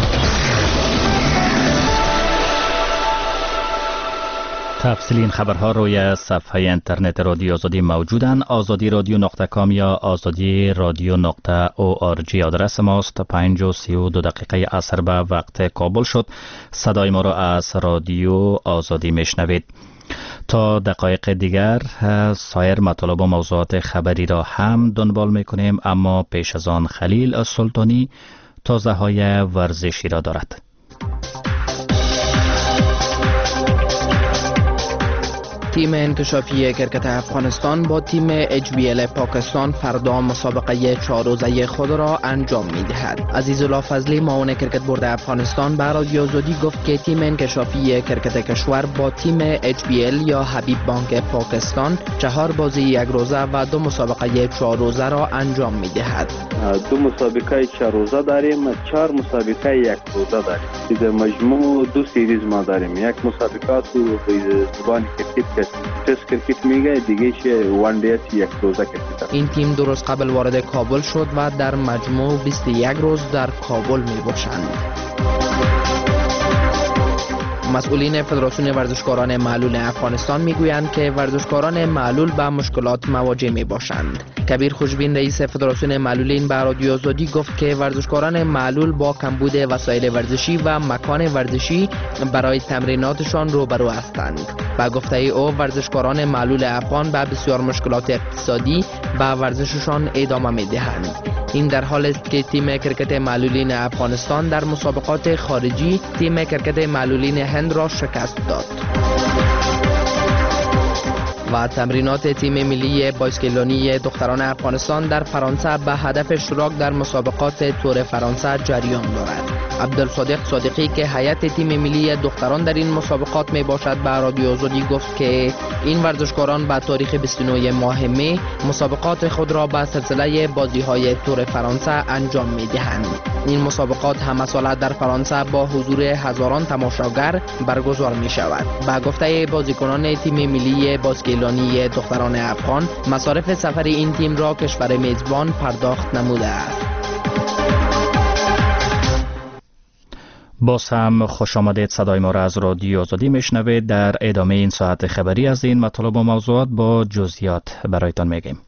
تفصیل این خبرها روی صفحه اینترنت رادیو آزادی موجودند. azadi.com یا azadi.radio.org آدرس ماست. 5:32 عصر به وقت کابل شد. صدای ما را از رادیو آزادی میشنوید. تا دقایق دیگر سایر مطالب و موضوعات خبری را هم دنبال میکنیم، اما پیش از آن خلیل سلطانی تازه های ورزشی را دارد. تیم انکشافی کرکت افغانستان با تیم HBL پاکستان فردا مسابقه 4 روزه خود را انجام می‌دهد. عزیزالله فضلی معاون کرکت بورد افغانستان به رادیو آزادی گفت که تیم انکشافی کرکت کشور با تیم HBL یا حبیب بانک پاکستان 4 بازی 1 روزه و 2 مسابقه 4 روزه را انجام می‌دهد. 2 مسابقه 4 روزه داریم، 4 مسابقه 1 روزه داریم. در مجموع 2 سیریز ما داریم. یک مسابقه تو زبان کرکت تست کرکت میگه، دیگه چه وان دی 1 روزه کرکت. این تیم 2 روز قبل وارد کابل شد و در مجموع 21 روز در کابل می باشند. مسئولین فدراسیون ورزشکاران معلول افغانستان میگویند که ورزشکاران معلول به مشکلات مواجه می باشند. کبیر خوشبین رئیس فدراسیون معلولین به رادیو آزادی گفت که ورزشکاران معلول با کمبود وسایل ورزشی و مکان ورزشی برای تمریناتشان روبرو هستند. با گفته او ورزشکاران معلول افغان به بسیار مشکلات اقتصادی به ورزششان ادامه می دهند. این در حالی است که تیم کرکت معلولین افغانستان در مسابقات خارجی تیم کرکت معلولین هند را شکست داد. و تمرینات تیم ملی باسکتبالی دختران افغانستان در فرانسه به هدف اشتراک در مسابقات تور فرانسه جریان دارد. عبدالصادق صادقی که هیئت تیم ملی دختران در این مسابقات می باشد به رادیو آزادی گفت که این ورزشکاران به تاریخ 29 ماه می مسابقات خود را به سلسله بازی‌های تور فرانسه انجام می دهند. این مسابقات همه ساله در فرانسه با حضور هزاران تماشاگر برگزار می شود. به گفته بازیکنان تیم ملی باسکتبالی دختران افغان، مصارف سفر این تیم را کشور میزبان پرداخت نموده است. باز هم خوش آمدید. صدای ما را از رادیو آزادی میشنوید. در ادامه این ساعت خبری از این مطالب و موضوعات با جزئیات برایتان میگیم.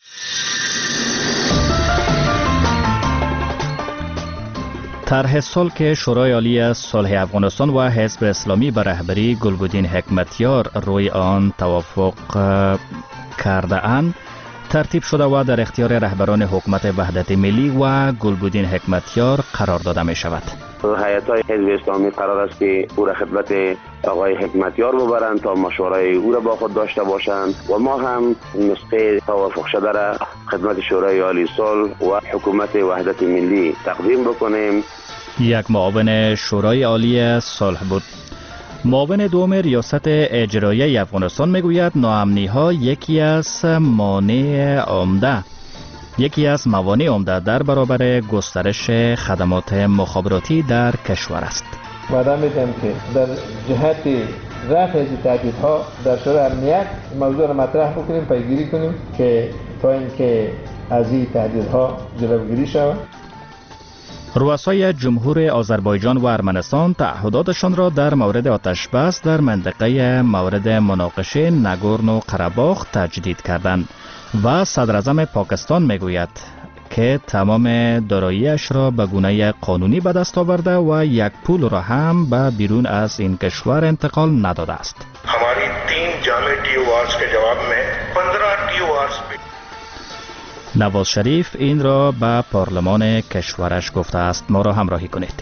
طرح صلح شورای عالی صلح افغانستان و حزب اسلامی به رهبری گلبدین حکمتیار روی آن توافق کرده اند ترتیب شده و در اختیار رهبران حکومت وحدت ملی و گلبدین حکمتیار قرار داده می شود. هیئت‌های حزب اسلامی قرار است که او را خدمت آقای حکمتیار ببرند تا مشوره او را با خود داشته باشند و ما هم نسخه توافق شده را خدمت شورای عالی صلح و حکومت وحدت ملی تقدیم بکنیم. یک معاون شورای عالی صلح بود. معاون دوم ریاست اجرایی افغانستان میگوید ناامنی ها یکی از موانع عمده در برابر گسترش خدمات مخابراتی در کشور است. وعده میدم که در جهت رفع از تهدیدها در شورای امنیت موضوع را مطرح بکنیم، پیگیری کنیم که تا اینکه از این تهدیدها جلوگیری شود. رؤسای جمهور آذربایجان و ارمنستان تعهداتشان را در مورد آتش بس در منطقه مورد مناقشه نگورنو قره‌باغ تجدید کردند و صدراعظم پاکستان میگوید که تمام دارایی‌اش را به گونه قانونی به دست آورده و یک پول را هم به بیرون از این کشور انتقال نداده است. हमारी 3 जामे T wars के जवाब में 15 टी वार्स نواز شریف این را به پارلمان کشورش گفته است. ما را همراهی کنید.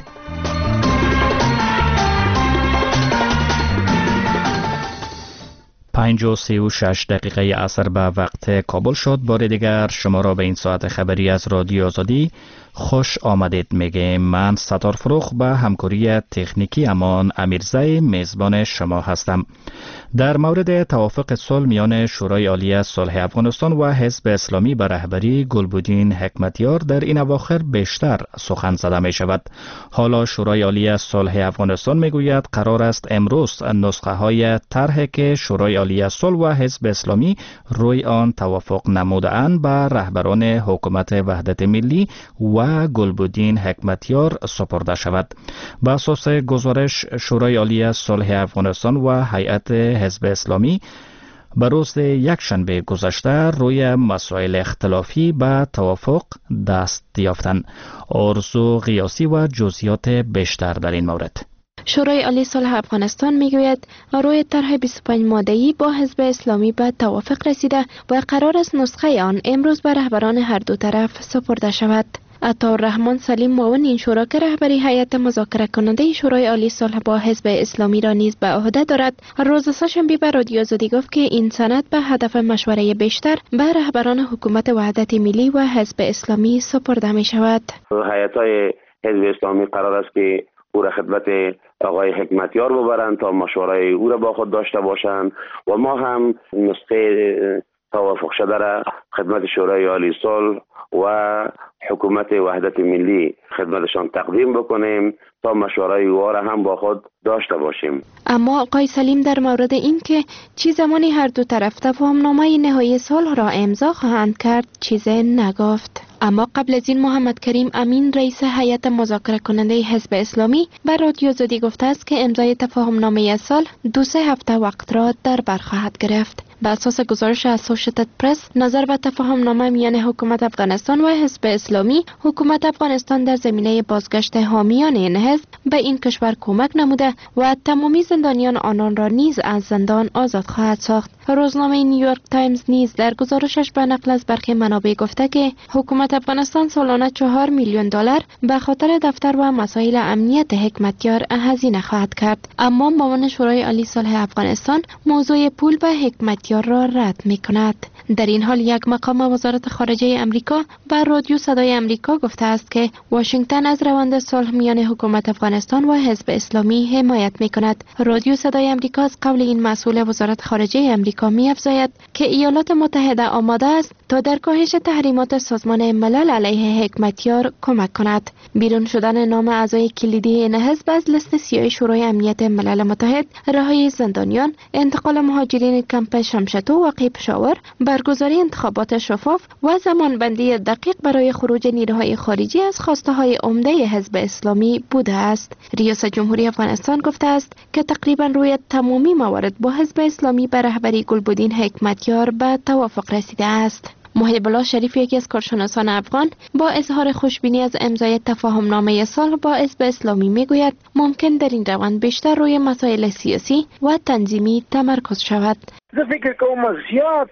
5:36 عصر به وقت کابل شد. بار دیگر شما را به این ساعت خبری از رادیو آزادی خوش آمدید میگیم. من ستار فروخ به همکاری تکنیکی امان امیرزی میزبان شما هستم. در مورد توافق صلح میان شورای عالی صلح افغانستان و حزب اسلامی به رهبری گلبدین حکمتیار در این اواخر بیشتر سخن زده می شود. حالا شورای عالی صلح افغانستان میگوید قرار است امروز نسخه های طرحی که شورای عالی صلح و حزب اسلامی روی آن توافق نموده‌اند به رهبران حکومت وحدت ملی و گلبدین حکمتیار سپرده شود. به اساس گزارش شورای عالی صلح افغانستان و هیئت حزب اسلامی به روز یکشنبه گذشته روی مسائل اختلافی به توافق دست یافتند. آرزو قیاسی و جزئیات بیشتر در این مورد. شورای عالی صلح افغانستان میگوید روی طرح 25 ماده‌ای با حزب اسلامی به توافق رسیده و قرار است نسخه آن امروز به رهبران هر دو طرف سپرده شود. عطاالرحمن سلیم معاون این شورا که رهبری هیئت مذاکره کننده شورای عالی صلح با حزب اسلامی را نیز به عهده دارد، روز سه‌شنبه به رادیو آزادی گفت که این سند به هدف مشوره بیشتر به رهبران حکومت وحدت ملی و حزب اسلامی سپرده می شود. هیئت‌های حزب اسلامی قرار است که او را خدمت آقای حکمتیار ببرند تا مشوره او را با خود داشته باشند و ما هم نسخه توافق شده را خدمت شورای عالی صلح و حکومت وحدت ملی خدمتشان تقدیم بکنیم تا مشوره او را هم با خود داشته باشیم. اما آقای سلیم در مورد این که چه زمانی هر دو طرف تفاهمنامه نهایی صلح را امضا خواهند کرد چیزی نگفت. اما قبل از این محمد کریم امین رئیس هیئت مذاکره کننده حزب اسلامی به رادیو آزادی گفته است که امضای تفاهمنامه صلح 2-3 هفته وقت را در بر خواهد گرفت. به اساس گزارش اسوشیتد پرس، نظر به تفاهمنامه میان حکومت افغانستان و حزب اسلامی، حکومت افغانستان در زمینه بازگشت حامیان این حزب به این کشور کمک نموده و تمامی زندانیان آنان را نیز از زندان آزاد خواهد ساخت. روزنامه نیویورک تایمز نیز در گزارشش به نقل از برخی منابع گفته که حکومت افغانستان سالانه 4 میلیون دلار به خاطر دفتر و مسائل امنیت حکمتیار هزینه خواهد کرد. اما معاون شورای عالی صلح افغانستان موضوع پول به حکمتیار را رد می کند. در این حال یک مقام وزارت خارجه امریکا به رادیو صدای امریکا گفته است که واشنگتن از روند صلح میان حکومت افغانستان و حزب اسلامی حمایت می کند. رادیو صدای امریکا از قول این مسئول وزارت خارجه امریکا می افزاید که ایالات متحده آماده است تا در کاهش تحریمات سازمان ملل علیه حکمتیار کمک کند. بیرون شدن نام اعضای کلیدی این حزب از لیست سیاه شورای امنیت ملل متحد، رهایی زندانیان، انتقال مهاجرین کمپ شمشتو واقع پشاور، برگزاری انتخابات شفاف و زمانبندی دقیق برای خروج نیروهای خارجی از خواسته‌های عمده حزب اسلامی بوده است. ریاست جمهوری افغانستان گفته است که تقریبا روی تمامی موارد با حزب اسلامی به رهبری گلبدین حکمتیار به توافق رسیده است. محب الله شریف، یکی از کارشناسان افغان، با اظهار خوشبینی از امضای تفاهمنامه صلح با حزب اسلامی میگوید ممکن در این روند بیشتر روی مسائل سیاسی و تنظیمی تمرکز شود. زه فکر کوم زیات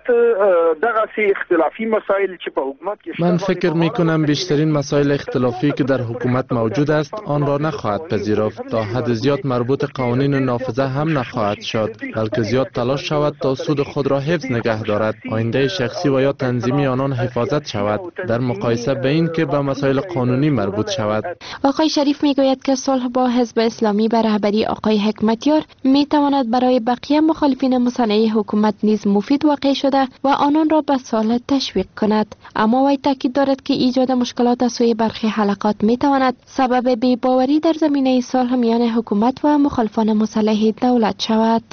دغه اختلافی مسائل چې په حکومت کې من فکر می کنم بیشترین مسائل اختلافی که در حکومت موجود است آن را نخواهد پذیرفت. تا حد زیاد مربوط قوانین نافذه هم نخواهد شد، بلکه زیاد تلاش شود تا سود خود را حفظ نگه دارد، آینده شخصی و یا تنظیمی آنان حفاظت شود در مقایسه به این که به مسائل قانونی مربوط شود. آقای شریف میگوید که صلح با حزب اسلامی به رهبری آقای حکمتیار می تواند برای بقیه مخالفین مسلح حکومت نیز مفید واقع شده و آنان را به صلح تشویق کند. اما وی تاکید دارد که ایجاد مشکلات از سوی برخی حلقات می تواند سبب بی‌باوری در زمینه صلح میان حکومت و مخالفان مسلح دولت شود.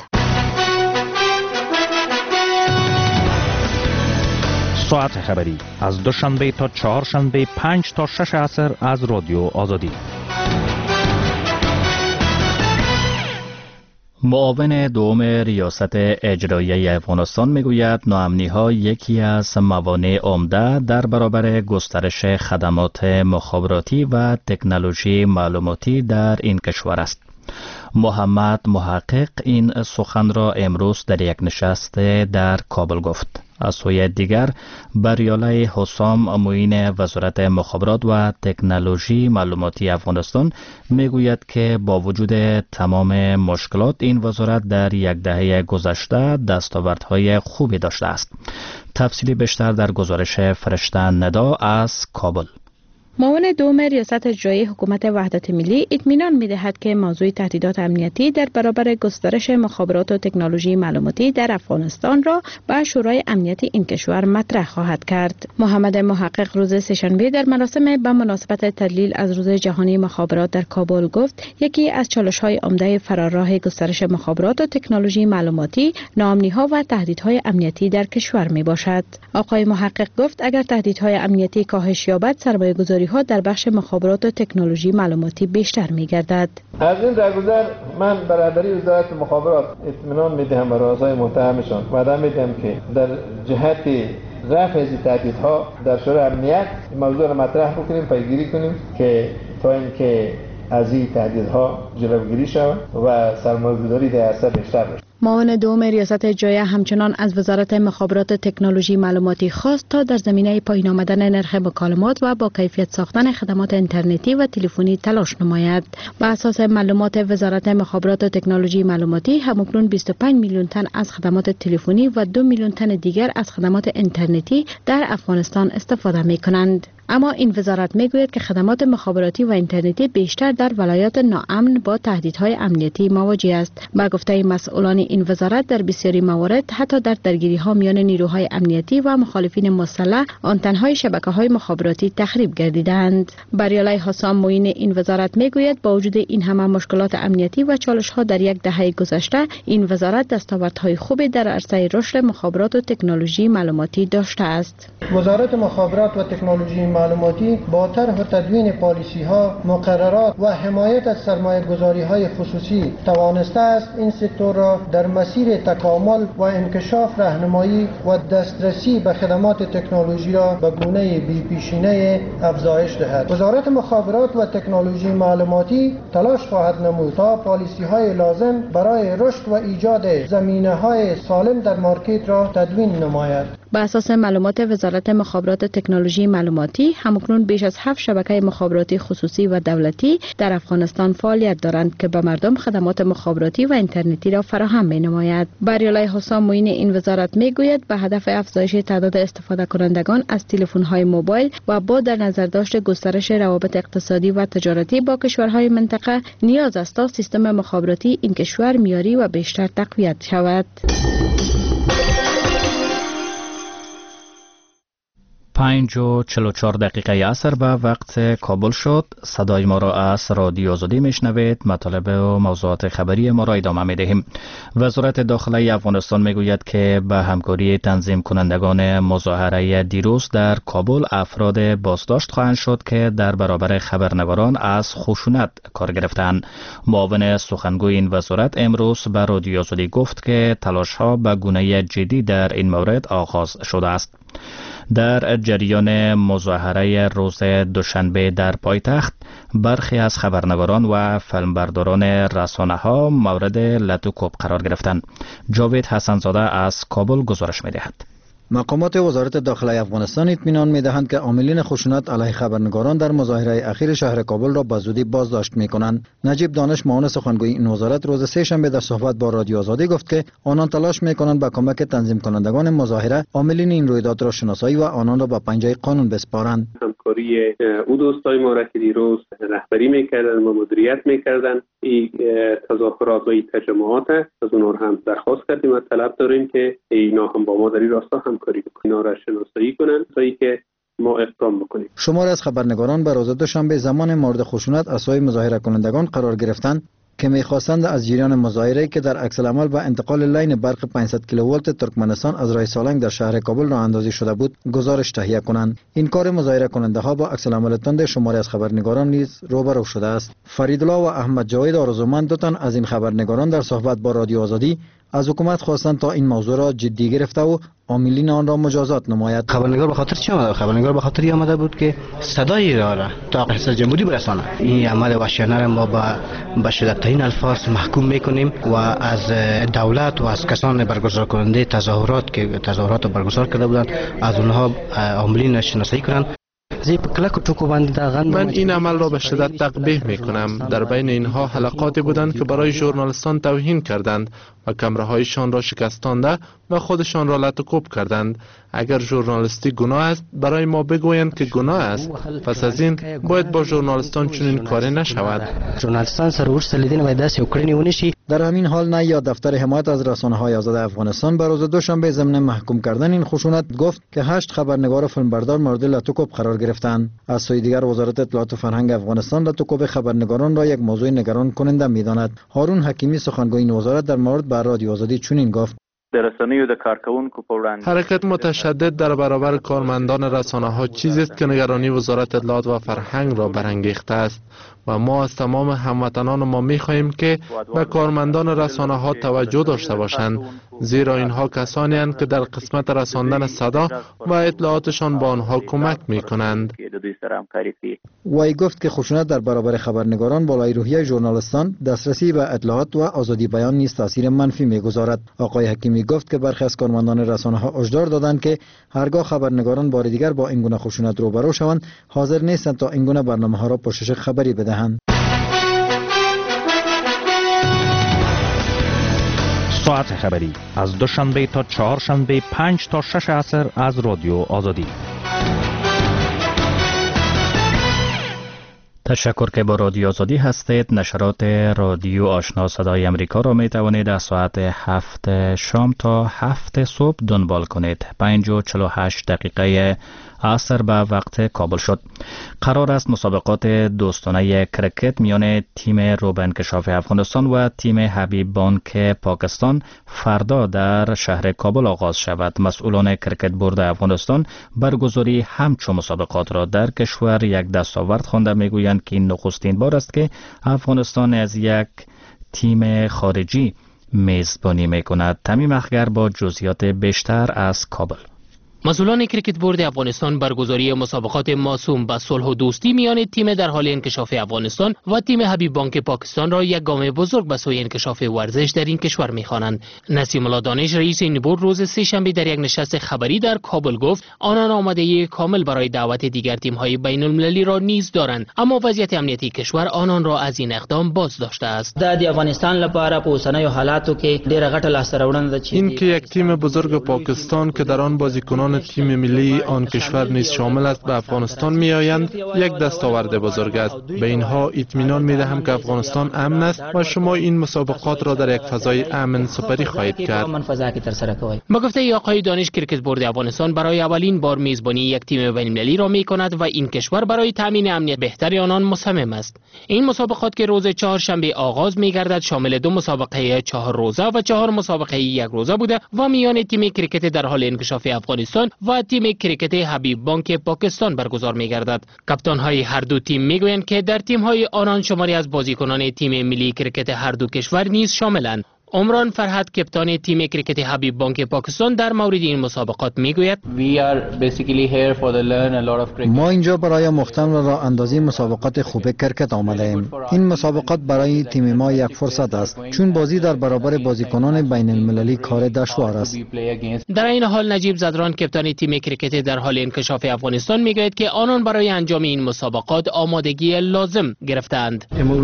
ساعت خبری از دوشنبه تا چهارشنبه 5 تا 6 عصر از رادیو آزادی. معاون دوم ریاست اجرایی افغانستان میگوید ناامنی‌ها یکی از موانع عمده در برابر گسترش خدمات مخابراتی و تکنولوژی معلوماتی در این کشور است. محمد محقق این سخن را امروز در یک نشست در کابل گفت. از سوی دیگر بریاله حسام معین وزارت مخابرات و تکنولوژی معلوماتی افغانستان میگوید که با وجود تمام مشکلات این وزارت در یک دهه گذشته دستاوردهای خوبی داشته است. تفصیلی بیشتر در گزارش فرشته ندا از کابل. معاون دوم ریاست اجرایی حکومت وحدت ملی اطمینان می‌دهد که موضوع تهدیدات امنیتی در برابر گسترش مخابرات و تکنولوژی معلوماتی در افغانستان را به شورای امنیت این کشور مطرح خواهد کرد. محمد محقق روز سه‌شنبه در مراسم به مناسبت تدلیل از روز جهانی مخابرات در کابل گفت یکی از چالش‌های عمده فراراه گسترش مخابرات و تکنولوژی معلوماتی ناامنی‌ها و تهدیدهای امنیتی در کشور میباشد. آقای محقق گفت اگر تهدیدهای امنیتی کاهش یابد سرمایه‌گذاری ها در بخش مخابرات و تکنولوژی معلوماتی بیشتر می‌گردد. از این درگذر من برادری وزارت مخابرات اطمینان می‌دهم به رؤسای محترمشان وعده می‌دهم که در جهت رفع از تهدیدها در شورای امنیت این موضوع را مطرح بکنیم، پیگیری کنیم که تا اینکه از این تهدیدها جلوگیری شود و سرمایه‌گذاری در اثر بیشتر بشه. معاون دوم ریاست اجرایی همچنان از وزارت مخابرات و تکنولوژی معلوماتی خواست تا در زمینه پایین آمدن نرخ مکالمات و با کیفیت ساختن خدمات اینترنتی و تلفنی تلاش نماید. بر اساس معلومات وزارت مخابرات و تکنولوژی معلوماتی همکنون 25 میلیون تن از خدمات تلفنی و 2 میلیون تن دیگر از خدمات اینترنتی در افغانستان استفاده می‌کنند. اما این وزارت میگوید که خدمات مخابراتی و اینترنتی بیشتر در ولایات ناامن با تهدیدهای امنیتی مواجه است. با گفته مسئولان این وزارت در بسیاری موارد حتی در درگیری‌ها میان نیروهای امنیتی و مخالفین مسلح آنتن‌های شبکه‌های مخابراتی تخریب گردیدند. بریاله حسام معین این وزارت میگوید با وجود این همه مشکلات امنیتی و چالش‌ها در یک دهه گذشته این وزارت دستاوردهای خوبی در عرصه رشد مخابرات و تکنولوژی معلوماتی داشته است. وزارت مخابرات و تکنولوژی معلوماتی با طرح و تدوین پالیسی‌ها، مقررات و حمایت از سرمایه‌گذاری‌های خصوصی توانسته است این سکتور را در مسیر تکامل و انکشاف راهنمایی و دسترسی به خدمات تکنولوژی را به گونه بی‌پیشینه افزایش دهد. وزارت مخابرات و تکنولوژی معلوماتی تلاش خواهد نمود تا پالیسی‌های لازم برای رشد و ایجاد زمینه‌های سالم در مارکت را تدوین نماید. بر اساس معلومات وزارت مخابرات و تکنولوژی معلوماتی، همکنون بیش از 7 شبکه مخابراتی خصوصی و دولتی در افغانستان فعالیت دارند که به مردم خدمات مخابراتی و اینترنتی را فراهم می‌نماید. بریالای حسام معین این وزارت می‌گوید به هدف افزایش تعداد استفاده کنندگان از تلفن‌های موبایل و با در نظر داشت گسترش روابط اقتصادی و تجارتی با کشورهای منطقه، نیاز است تا سیستم مخابراتی این کشور معیاری و بیشتر تقویت شود. 5:44 عصر به وقت کابل شد. صدای ما را از رادیو آزادی میشنوید. مطالب و موضوعات خبری ما را ادامه میدهیم. وزارت داخلی افغانستان میگوید که به همکاری تنظیم کنندگان مظاهره دیروز در کابل افراد بازداشت خواهند شد که در برابر خبرنگاران از خشونت کار گرفتند. معاون سخنگوی این وزارت امروز به رادیو آزادی گفت که تلاش ها به گونه جدی در این مورد آغاز شده است. در جریان مظاهره روز دوشنبه در پایتخت، برخی از خبرنگاران و فیلمبرداران رسانه‌ها مورد لطوکوب قرار گرفتند. جاوید حسنزاده از کابل گزارش می‌دهد. مقامات وزارت داخلی افغانستان اطمینان می‌دهند که عاملین خشونت علیه خبرنگاران در مظاهره اخیر شهر کابل را به زودی بازداشت می‌کنند. نجیب دانش معاون سخنگوی این وزارت روز سه‌شنبه در صحبت با رادیو آزادی گفت که آنان تلاش می‌کنند با کمک تنظیم کنندگان مظاهره عاملین این رویداد را شناسایی و آنان را به پنجه قانون بسپارند. همکاری او دوستای ما را که دیروز رهبری می‌کردند و مدیریت می‌کردند این تظاهرات و این تجمعات از اونها هم درخواست کردیم و طلب داریم که اینا هم با ما در این راستا همکاری بکنن، اینا را شناسایی کنن تا اینکه ما اقدام بکنیم. شمار از خبرنگاران به روز دوشنبه زمان مورد خشونت از سوی مظاهره کنندگان قرار گرفتند که می‌خواستند از جریان مظاهره که در عکس العمل به انتقال لاین برق 500 کیلوولت ترکمنستان از راه سالنگ در شهر کابل راه اندازی شده بود گزارش تهیه کنند. این کار مظاهره کننده ها با عکس العمل تند شماری از خبرنگاران نیز روبرو شده است. فریدالله و احمد جاوید آرزومند دو تن از این خبرنگاران در صحبت با رادیو آزادی از حکومت خواستند تا این موضوع را جدی گرفته و عاملین آن را مجازات نماید. خبرنگار به خاطر چی آمده؟ خبرنگار به خاطر آمده بود که صدای را تا ریاست جمهوری برسانه. این عمل وحشیانه را ما با شدیدترین الفاظ محکوم میکنیم و از دولت و از کسان برگزار کننده تظاهرات که تظاهرات برگزار کرده بودند از اونها عاملین شناسایی کنند. من این عمل را به شدت تقبیح می کنم. در بین اینها حلقاتی بودند که برای ژورنالیستان توهین کردند و کمرهایشان را شکستانده و خودشان را لطوکوب کردند. اگر ژورنالیستی گناه است برای ما بگویند که گناه است. پس از این باید با ژورنالیستان چنین کاری نشود. ژورنالیستان سرور سلیدین و دست اوکراینی ونشی. در همین حال نیا دفتر حمایت از رسانه‌های آزاد افغانستان به روز دوشنبه ضمن محکوم کردن این خشونت گفت که 8 خبرنگار و فیلمبردار مورد لطوکوب قرار گرفتند. از سوی دیگر وزارت اطلاعات و فرهنگ افغانستان لطوکوب خبرنگاران را یک موضوع نگران کننده می‌داند. هارون حکیمی سخنگوی این وزارت در مورد به رادیو آزادی چنین گفت: حرکت متشدد در برابر کارمندان رسانه‌ها چیزی است که نگرانی وزارت اطلاعات و فرهنگ را برانگیخته است و ما از تمام هموطنان ما می‌خواهیم که به کارمندان رسانه‌ها توجه داشته باشند، زیرا اینها کسانی هستند که در قسمت رساندن صدا و اطلاعاتشان به آنها کمک می‌کنند. وی گفت که خشونت در برابر خبرنگاران بالای روحیه ژورنالیستان، دسترسی به اطلاعات و آزادی بیان نیز تاثیر منفی می‌گذارد. آقای حکیمی گفت که برخی از کارمندان رسانه‌ها هشدار دادند که هرگاه خبرنگاران بار دیگر با این گونه خشونت روبرو شوند، حاضر نیستند تا این گونه برنامه‌ها را پوشش خبری بدهند. ساعت خبری از دوشنبه تا چهارشنبه 5 تا 6 عصر از رادیو آزادی. تشکر که با رادیو آزادی هستید. نشرات رادیو آشنا صدای امریکا را می توانید از ساعت 7 شام تا 7 صبح دنبال کنید. 5:48 دقیقه عصر به وقت کابل شد. قرار است مسابقات دوستانه کرکت میان تیم روبه انکشاف افغانستان و تیم حبیب بانک پاکستان فردا در شهر کابل آغاز شود. مسئولان کرکت بورد افغانستان برگزاری همچون مسابقات را در کشور یک دستاورد خوانده. میگویند که این نخستین بار است که افغانستان از یک تیم خارجی میزبانی میکند. تمیم اخگر با جزئیات بیشتر از کابل. مسئولان کرکت بورد افغانستان برگزاری مسابقات موسوم به صلح و دوستی میان تیم در حال انکشاف افغانستان و تیم حبیب بانک پاکستان را یک گام بزرگ به سوی انکشاف ورزش در این کشور می‌خوانند. نسیم الله دانش رئیس این بورد روز سه‌شنبه در یک نشست خبری در کابل گفت آنان آمادگی کامل برای دعوت دیگر تیم‌های بین‌المللی را نیز دارند، اما وضعیت امنیتی کشور آنان را از این اقدام باز داشته است. د افغانستان لپاره په اوسنیو حالاتو کې ډېره غټه لاسته راوړنه ده این که یک تیم بزرگ پاکستان که در آن بازیکنان تیم ملی آن کشور نیز شامل است به افغانستان می آیند یک دستاورد بزرگ است. به اینها اطمینان می دهم که افغانستان امن است و شما این مسابقات را در یک فضای امن سپری خواهید کرد. با گفته آقای دانش کرکت بورد افغانستان برای اولین بار میزبانی یک تیم بین‌المللی را می کند و این کشور برای تامین امنیت بهتر آنان مصمم است. این مسابقات که روز چهارشنبه آغاز می گردد شامل 2 مسابقه 4 روزه و 4 مسابقه 1 روزه بوده و میان تیم کرکت در حال انکشاف افغانستان و تیم کرکت حبیب بانک پاکستان برگزار می گردد. کاپیتان های هر دو تیم می گویند که در تیم های آنان شماری از بازیکنان تیم ملی کرکت هر دو کشور نیز شاملند. عمران فرهاد کپتان تیم کرکت حبیب بانک پاکستان در مورد این مسابقات میگوید ما اینجا برای مختن و راه اندازی مسابقات خوب کرکت آمده ایم. این مسابقات برای تیم ما یک فرصت است چون بازی در برابر بازیکنان بین المللی کار دشوار است. در این حال نجیب زدران کپتان تیم کرکت در حال انکشاف افغانستان میگوید که آنان برای انجام این مسابقات آمادگی لازم گرفتند.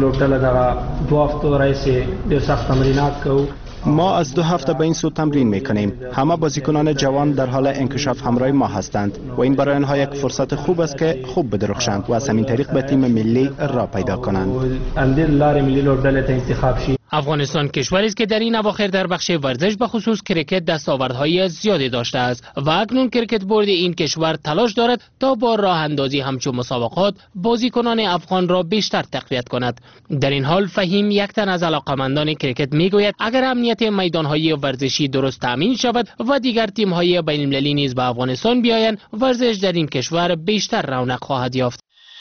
ما از 2 هفته به این سو تمرین میکنیم. همه بازیکنان جوان در حال انکشاف همراه ما هستند و این برای آنها یک فرصت خوب است که خوب بدرخشند و از همین طریق به تیم ملی راه پیدا کنند. افغانستان کشوری است که در این اواخر در بخش ورزش به خصوص کرکت دستاوردهای زیادی داشته است و اکنون کرکت بورد این کشور تلاش دارد تا با راه اندازی همچون مسابقات بازیکنان افغان را بیشتر تقویت کند. در این حال فهیم یک تن از علاقمندان کرکت میگوید اگر امنیت میدانهای ورزشی درست تامین شود و دیگر تیم‌های بین‌المللی نیز به افغانستان بیایند ورزش در این کشور بیشتر رونق خواهد یافت.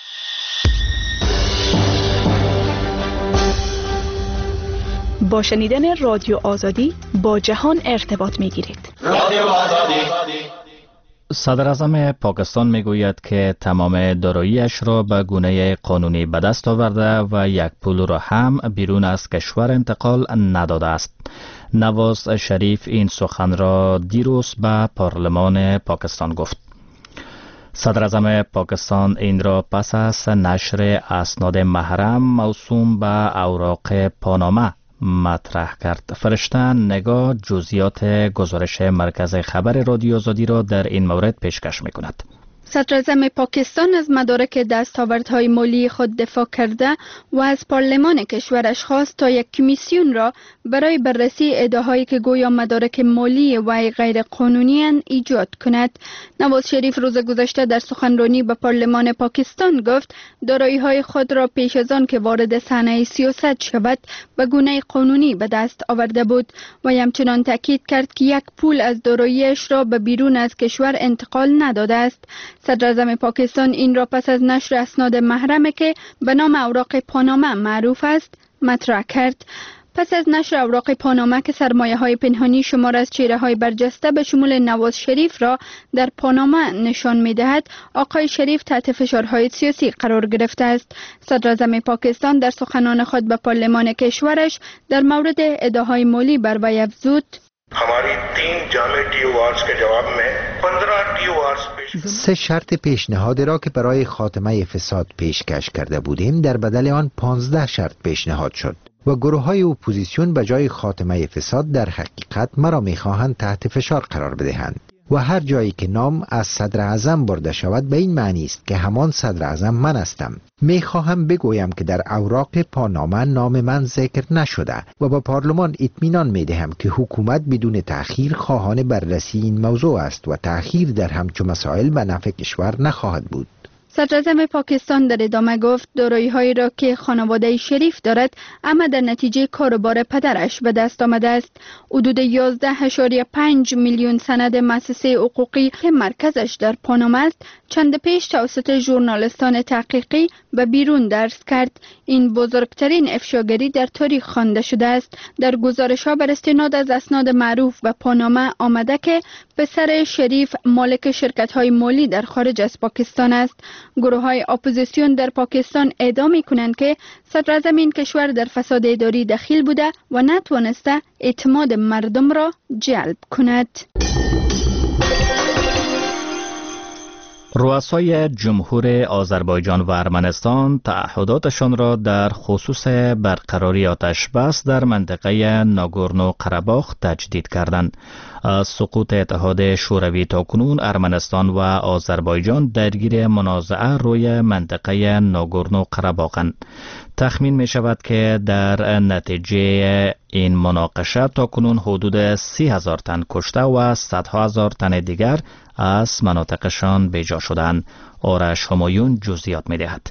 با شنیدن رادیو آزادی با جهان ارتباط می گیرید. رادیو آزادی. صدر اعظم پاکستان می گوید که تمام دارایی‌اش را به گونه قانونی به دست آورده و یک پول را هم بیرون از کشور انتقال نداده است. نواز شریف این سخن را دیروز به پارلمان پاکستان گفت. صدر اعظم پاکستان این را پس از نشر اسناد محرم موسوم به اوراق پاناما مطرح کرد. فرشته نگاه جزئیات گزارش مرکز خبر رادیو آزادی را در این مورد پیشکش می‌کند. صدر اعظم پاکستان از مدارک دستاوردهای مالی خود دفاع کرده و از پارلمان کشورش خواست تا یک کمیسیون را برای بررسی ادعاهایی که گویا مدارک مالی و غیر قانونی ایجاد کند. نواز شریف روز گذشته در سخنرانی به پارلمان پاکستان گفت دارایی‌های خود را پیش از آن که وارد صحنه سیاست شود به گونه قانونی به دست آورده بود و همچنان تاکید کرد که یک پول از داراییش را به بیرون از کشور انتقال نداده است. صدر اعظم پاکستان این را پس از نشر اسناد محرمه که به نام اوراق پاناما معروف است مطرح کرد. پس از نشر اوراق پاناما که سرمایه‌های پنهانی شمار از چهره‌های برجسته به شمول نواز شریف را در پاناما نشان می‌دهد، آقای شریف تحت فشارهای سیاسی قرار گرفته است. صدر اعظم پاکستان در سخنان خود به پارلمان کشورش در مورد ادعاهای مالی بر وی افزود: हमारी 3 जाली टी अवार्ड्स के जवाब में 15 टी अवार्ड्स 3 شرط پیشنهادی را که برای خاتمه فساد پیشکش کرده بودیم در بدل آن 15 شرط پیشنهاد شد و گروه‌های اپوزیسیون به جای خاتمه فساد در حقیقت مرا می‌خواهند تحت فشار قرار بدهند. و هر جایی که نام از صدر اعظم برده شود به این معنی است که همان صدر اعظم من هستم. می خواهم بگویم که در اوراق پاناما نام من ذکر نشده و با پارلمان اطمینان می دهم که حکومت بدون تأخیر خواهان بررسی این موضوع است و تأخیر در همچون مسائل به نفع کشور نخواهد بود. صدراعظم پاکستان در ادامه گفت دارایی‌هایی را که خانواده شریف دارد اما در نتیجه کاروبار پدرش به دست آمده است. حدود 11.5 میلیون سند مؤسسه حقوقی که مرکزش در پاناما است چند پیش توسط ژورنالیستان تحقیقی به بیرون درز کرد. این بزرگترین افشاگری در تاریخ خوانده شده است. در گزارش‌ها بر استناد از اسناد معروف به پاناما آمده که پسر شریف مالک شرکت‌های مالی در خارج از پاکستان است. گروه‌های اپوزیسیون در پاکستان ادعا می‌کنند که صدراعظم این کشور در فساد اداری دخیل بوده و نتوانسته اعتماد مردم را جلب کند. رؤسای جمهور آذربایجان و ارمنستان تعهداتشان را در خصوص برقراری آتش بس در منطقه ناگورنو قره‌باخ تجدید کردند. از سقوط اتحاد شوروی تاکنون ارمنستان و آذربایجان درگیر منازعه روی منطقه ناگورنو قره‌باخند. تخمین می شود که در نتیجه این مناقشه تاکنون حدود 30,000 تن کشته و صدها هزار تن دیگر از مناطقشان بیجا شدند. آرش همایون جزئیات می دهد.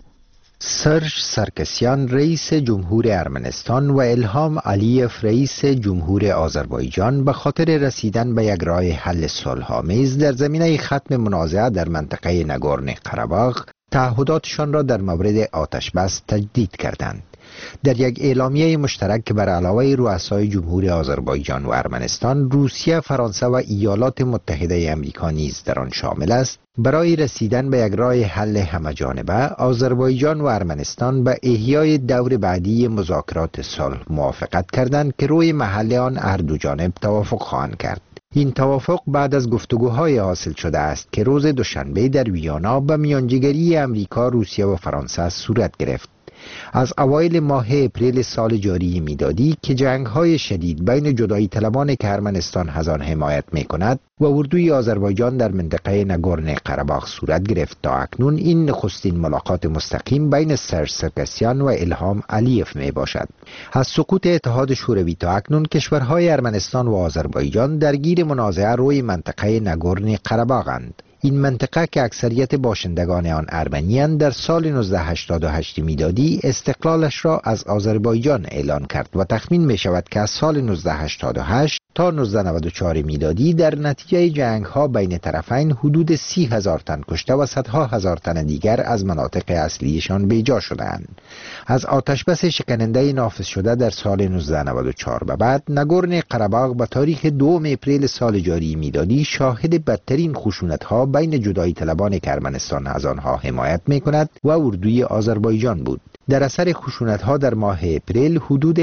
سرژ سرکسیان رئیس جمهور ارمنستان و الهام علیف رئیس جمهور آذربایجان به خاطر رسیدن به یک راه حل صلح‌آمیز در زمینه ختم منازعه در منطقه ناگورنو قره‌باخ تعهداتشان را در مورد آتش بس تجدید کردند. در یک اعلامیه مشترک که بر علاوه رؤسای جمهور آذربایجان و ارمنستان، روسیه، فرانسه و ایالات متحده آمریکا نیز در آن شامل است، برای رسیدن به یک راه حل همه‌جانبه آذربایجان و ارمنستان به احیای دور بعدی مذاکرات صلح موافقت کردند که روی محل آن هر دو جانب توافق خواهند کرد. این توافق بعد از گفتگوهای حاصل شده است که روز دوشنبه در ویانا به میانجیگری امریکا، روسیه و فرانسه صورت گرفت. از اوایل ماه اپریل سال جاری میلادی که جنگ‌های شدید بین جدایی طلبان که ارمنستان از آن حمایت می‌کند و اردوی آذربایجان در منطقه ناگورنو قره‌باخ صورت گرفت، تا اکنون این نخستین ملاقات مستقیم بین سرژ سرکسیان و الهام علیف می باشد. از سقوط اتحاد شوروی تا اکنون کشورهای ارمنستان و آذربایجان درگیر منازعه روی منطقه ناگورنو قره‌باخ‌اند. این منطقه که اکثریت باشندگان آن ارمنی‌اند در سال 1988 میلادی استقلالش را از آذربایجان اعلان کرد و تخمین می شود که از سال 1988 تا 1994 میلادی در نتیجه جنگ‌ها بین طرفین حدود 30,000 تن کشته و صدها هزار تن دیگر از مناطق اصلیشان بیجا شدند. از آتشبس شکننده نافذ شده در سال 1994 به بعد، ناگورنو قره‌باخ به تاریخ 2 اپریل سال جاری میلادی شاهد بدترین خشونت‌ها بین جدایی طلبان که ارمنستان از آنها حمایت می‌کند و اردوی آذربایجان بود. در اثر خشونت‌ها در ماه اپریل حدود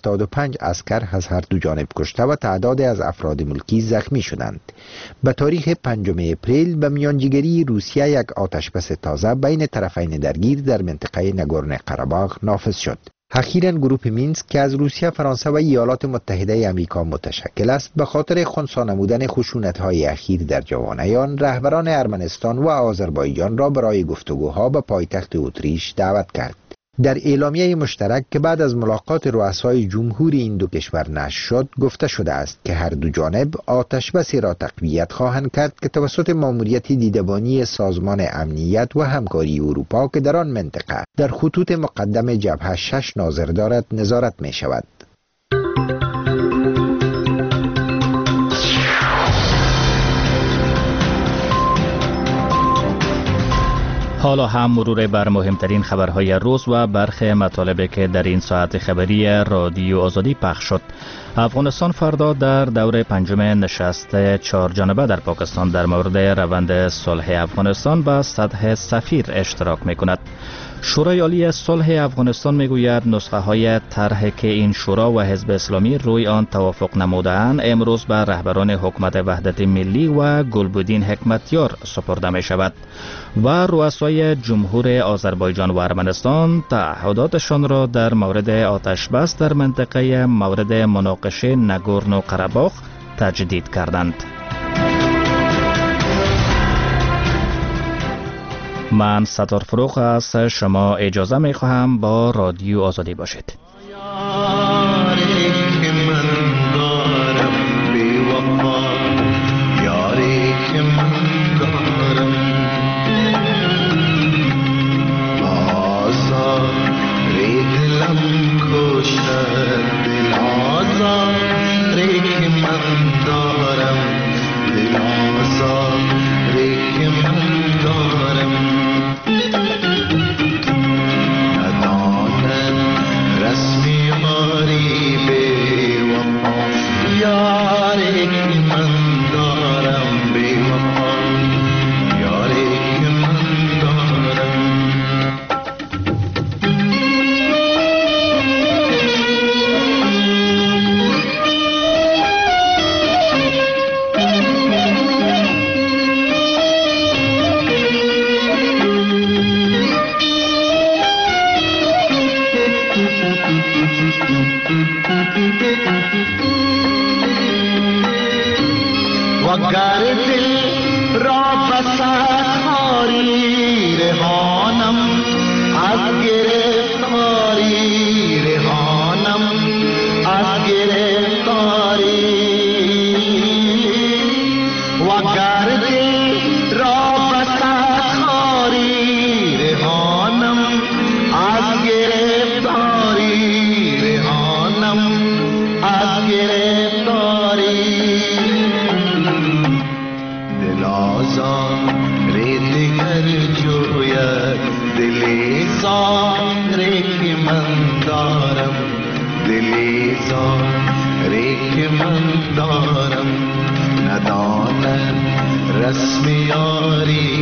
75 عسکر از هر دو جانب کشته و تعداد از افراد ملکی زخمی شدند. به تاریخ 5 اپریل به میانجیگری روسیه یک آتشبس تازه بین طرفین درگیر در منطقه ناگورنو قره‌باخ نافذ شد. اخیراً گروه مینسک که از روسیه، فرانسه و ایالات متحده آمریکا متشکل است، به خاطر خنثی نمودن خشونت‌های اخیر در جوانیان، رهبران ارمنستان و آذربایجان را برای گفتگوها به پایتخت اتریش دعوت کرد. در اعلامیه مشترک که بعد از ملاقات رؤسای جمهور این دو کشور نشر شد، گفته شده است که هر دو جانب آتشبسی را تقویت خواهند کرد که توسط ماموریت دیدبانی سازمان امنیت و همکاری اروپا که در آن منطقه در خطوط مقدم جبهه 6 ناظر دارد نظارت می شود. حالا هم مرور بر مهمترین خبرهای روز و برخی مطالبی که در این ساعت خبری رادیو آزادی پخش شد. افغانستان فردا در دور 5 نشست 4 جانبه در پاکستان در مورد روند صلح افغانستان به سطح سفیر اشتراک می‌کند. شورای عالی صلح افغانستان میگوید نسخه های طرحی که این شورا و حزب اسلامی روی آن توافق نموده‌اند امروز به رهبران حکومت وحدت ملی و گلبدین حکمتیار سپرده می شود و رؤسای جمهور آذربایجان و ارمنستان تعهداتشان را در مورد آتش بس در منطقه مورد مناقشه ناگورنو قره‌باخ تجدید کردند. من ستار فروغ از شما اجازه می خواهم با رادیو آزادی باشید. رسم یاری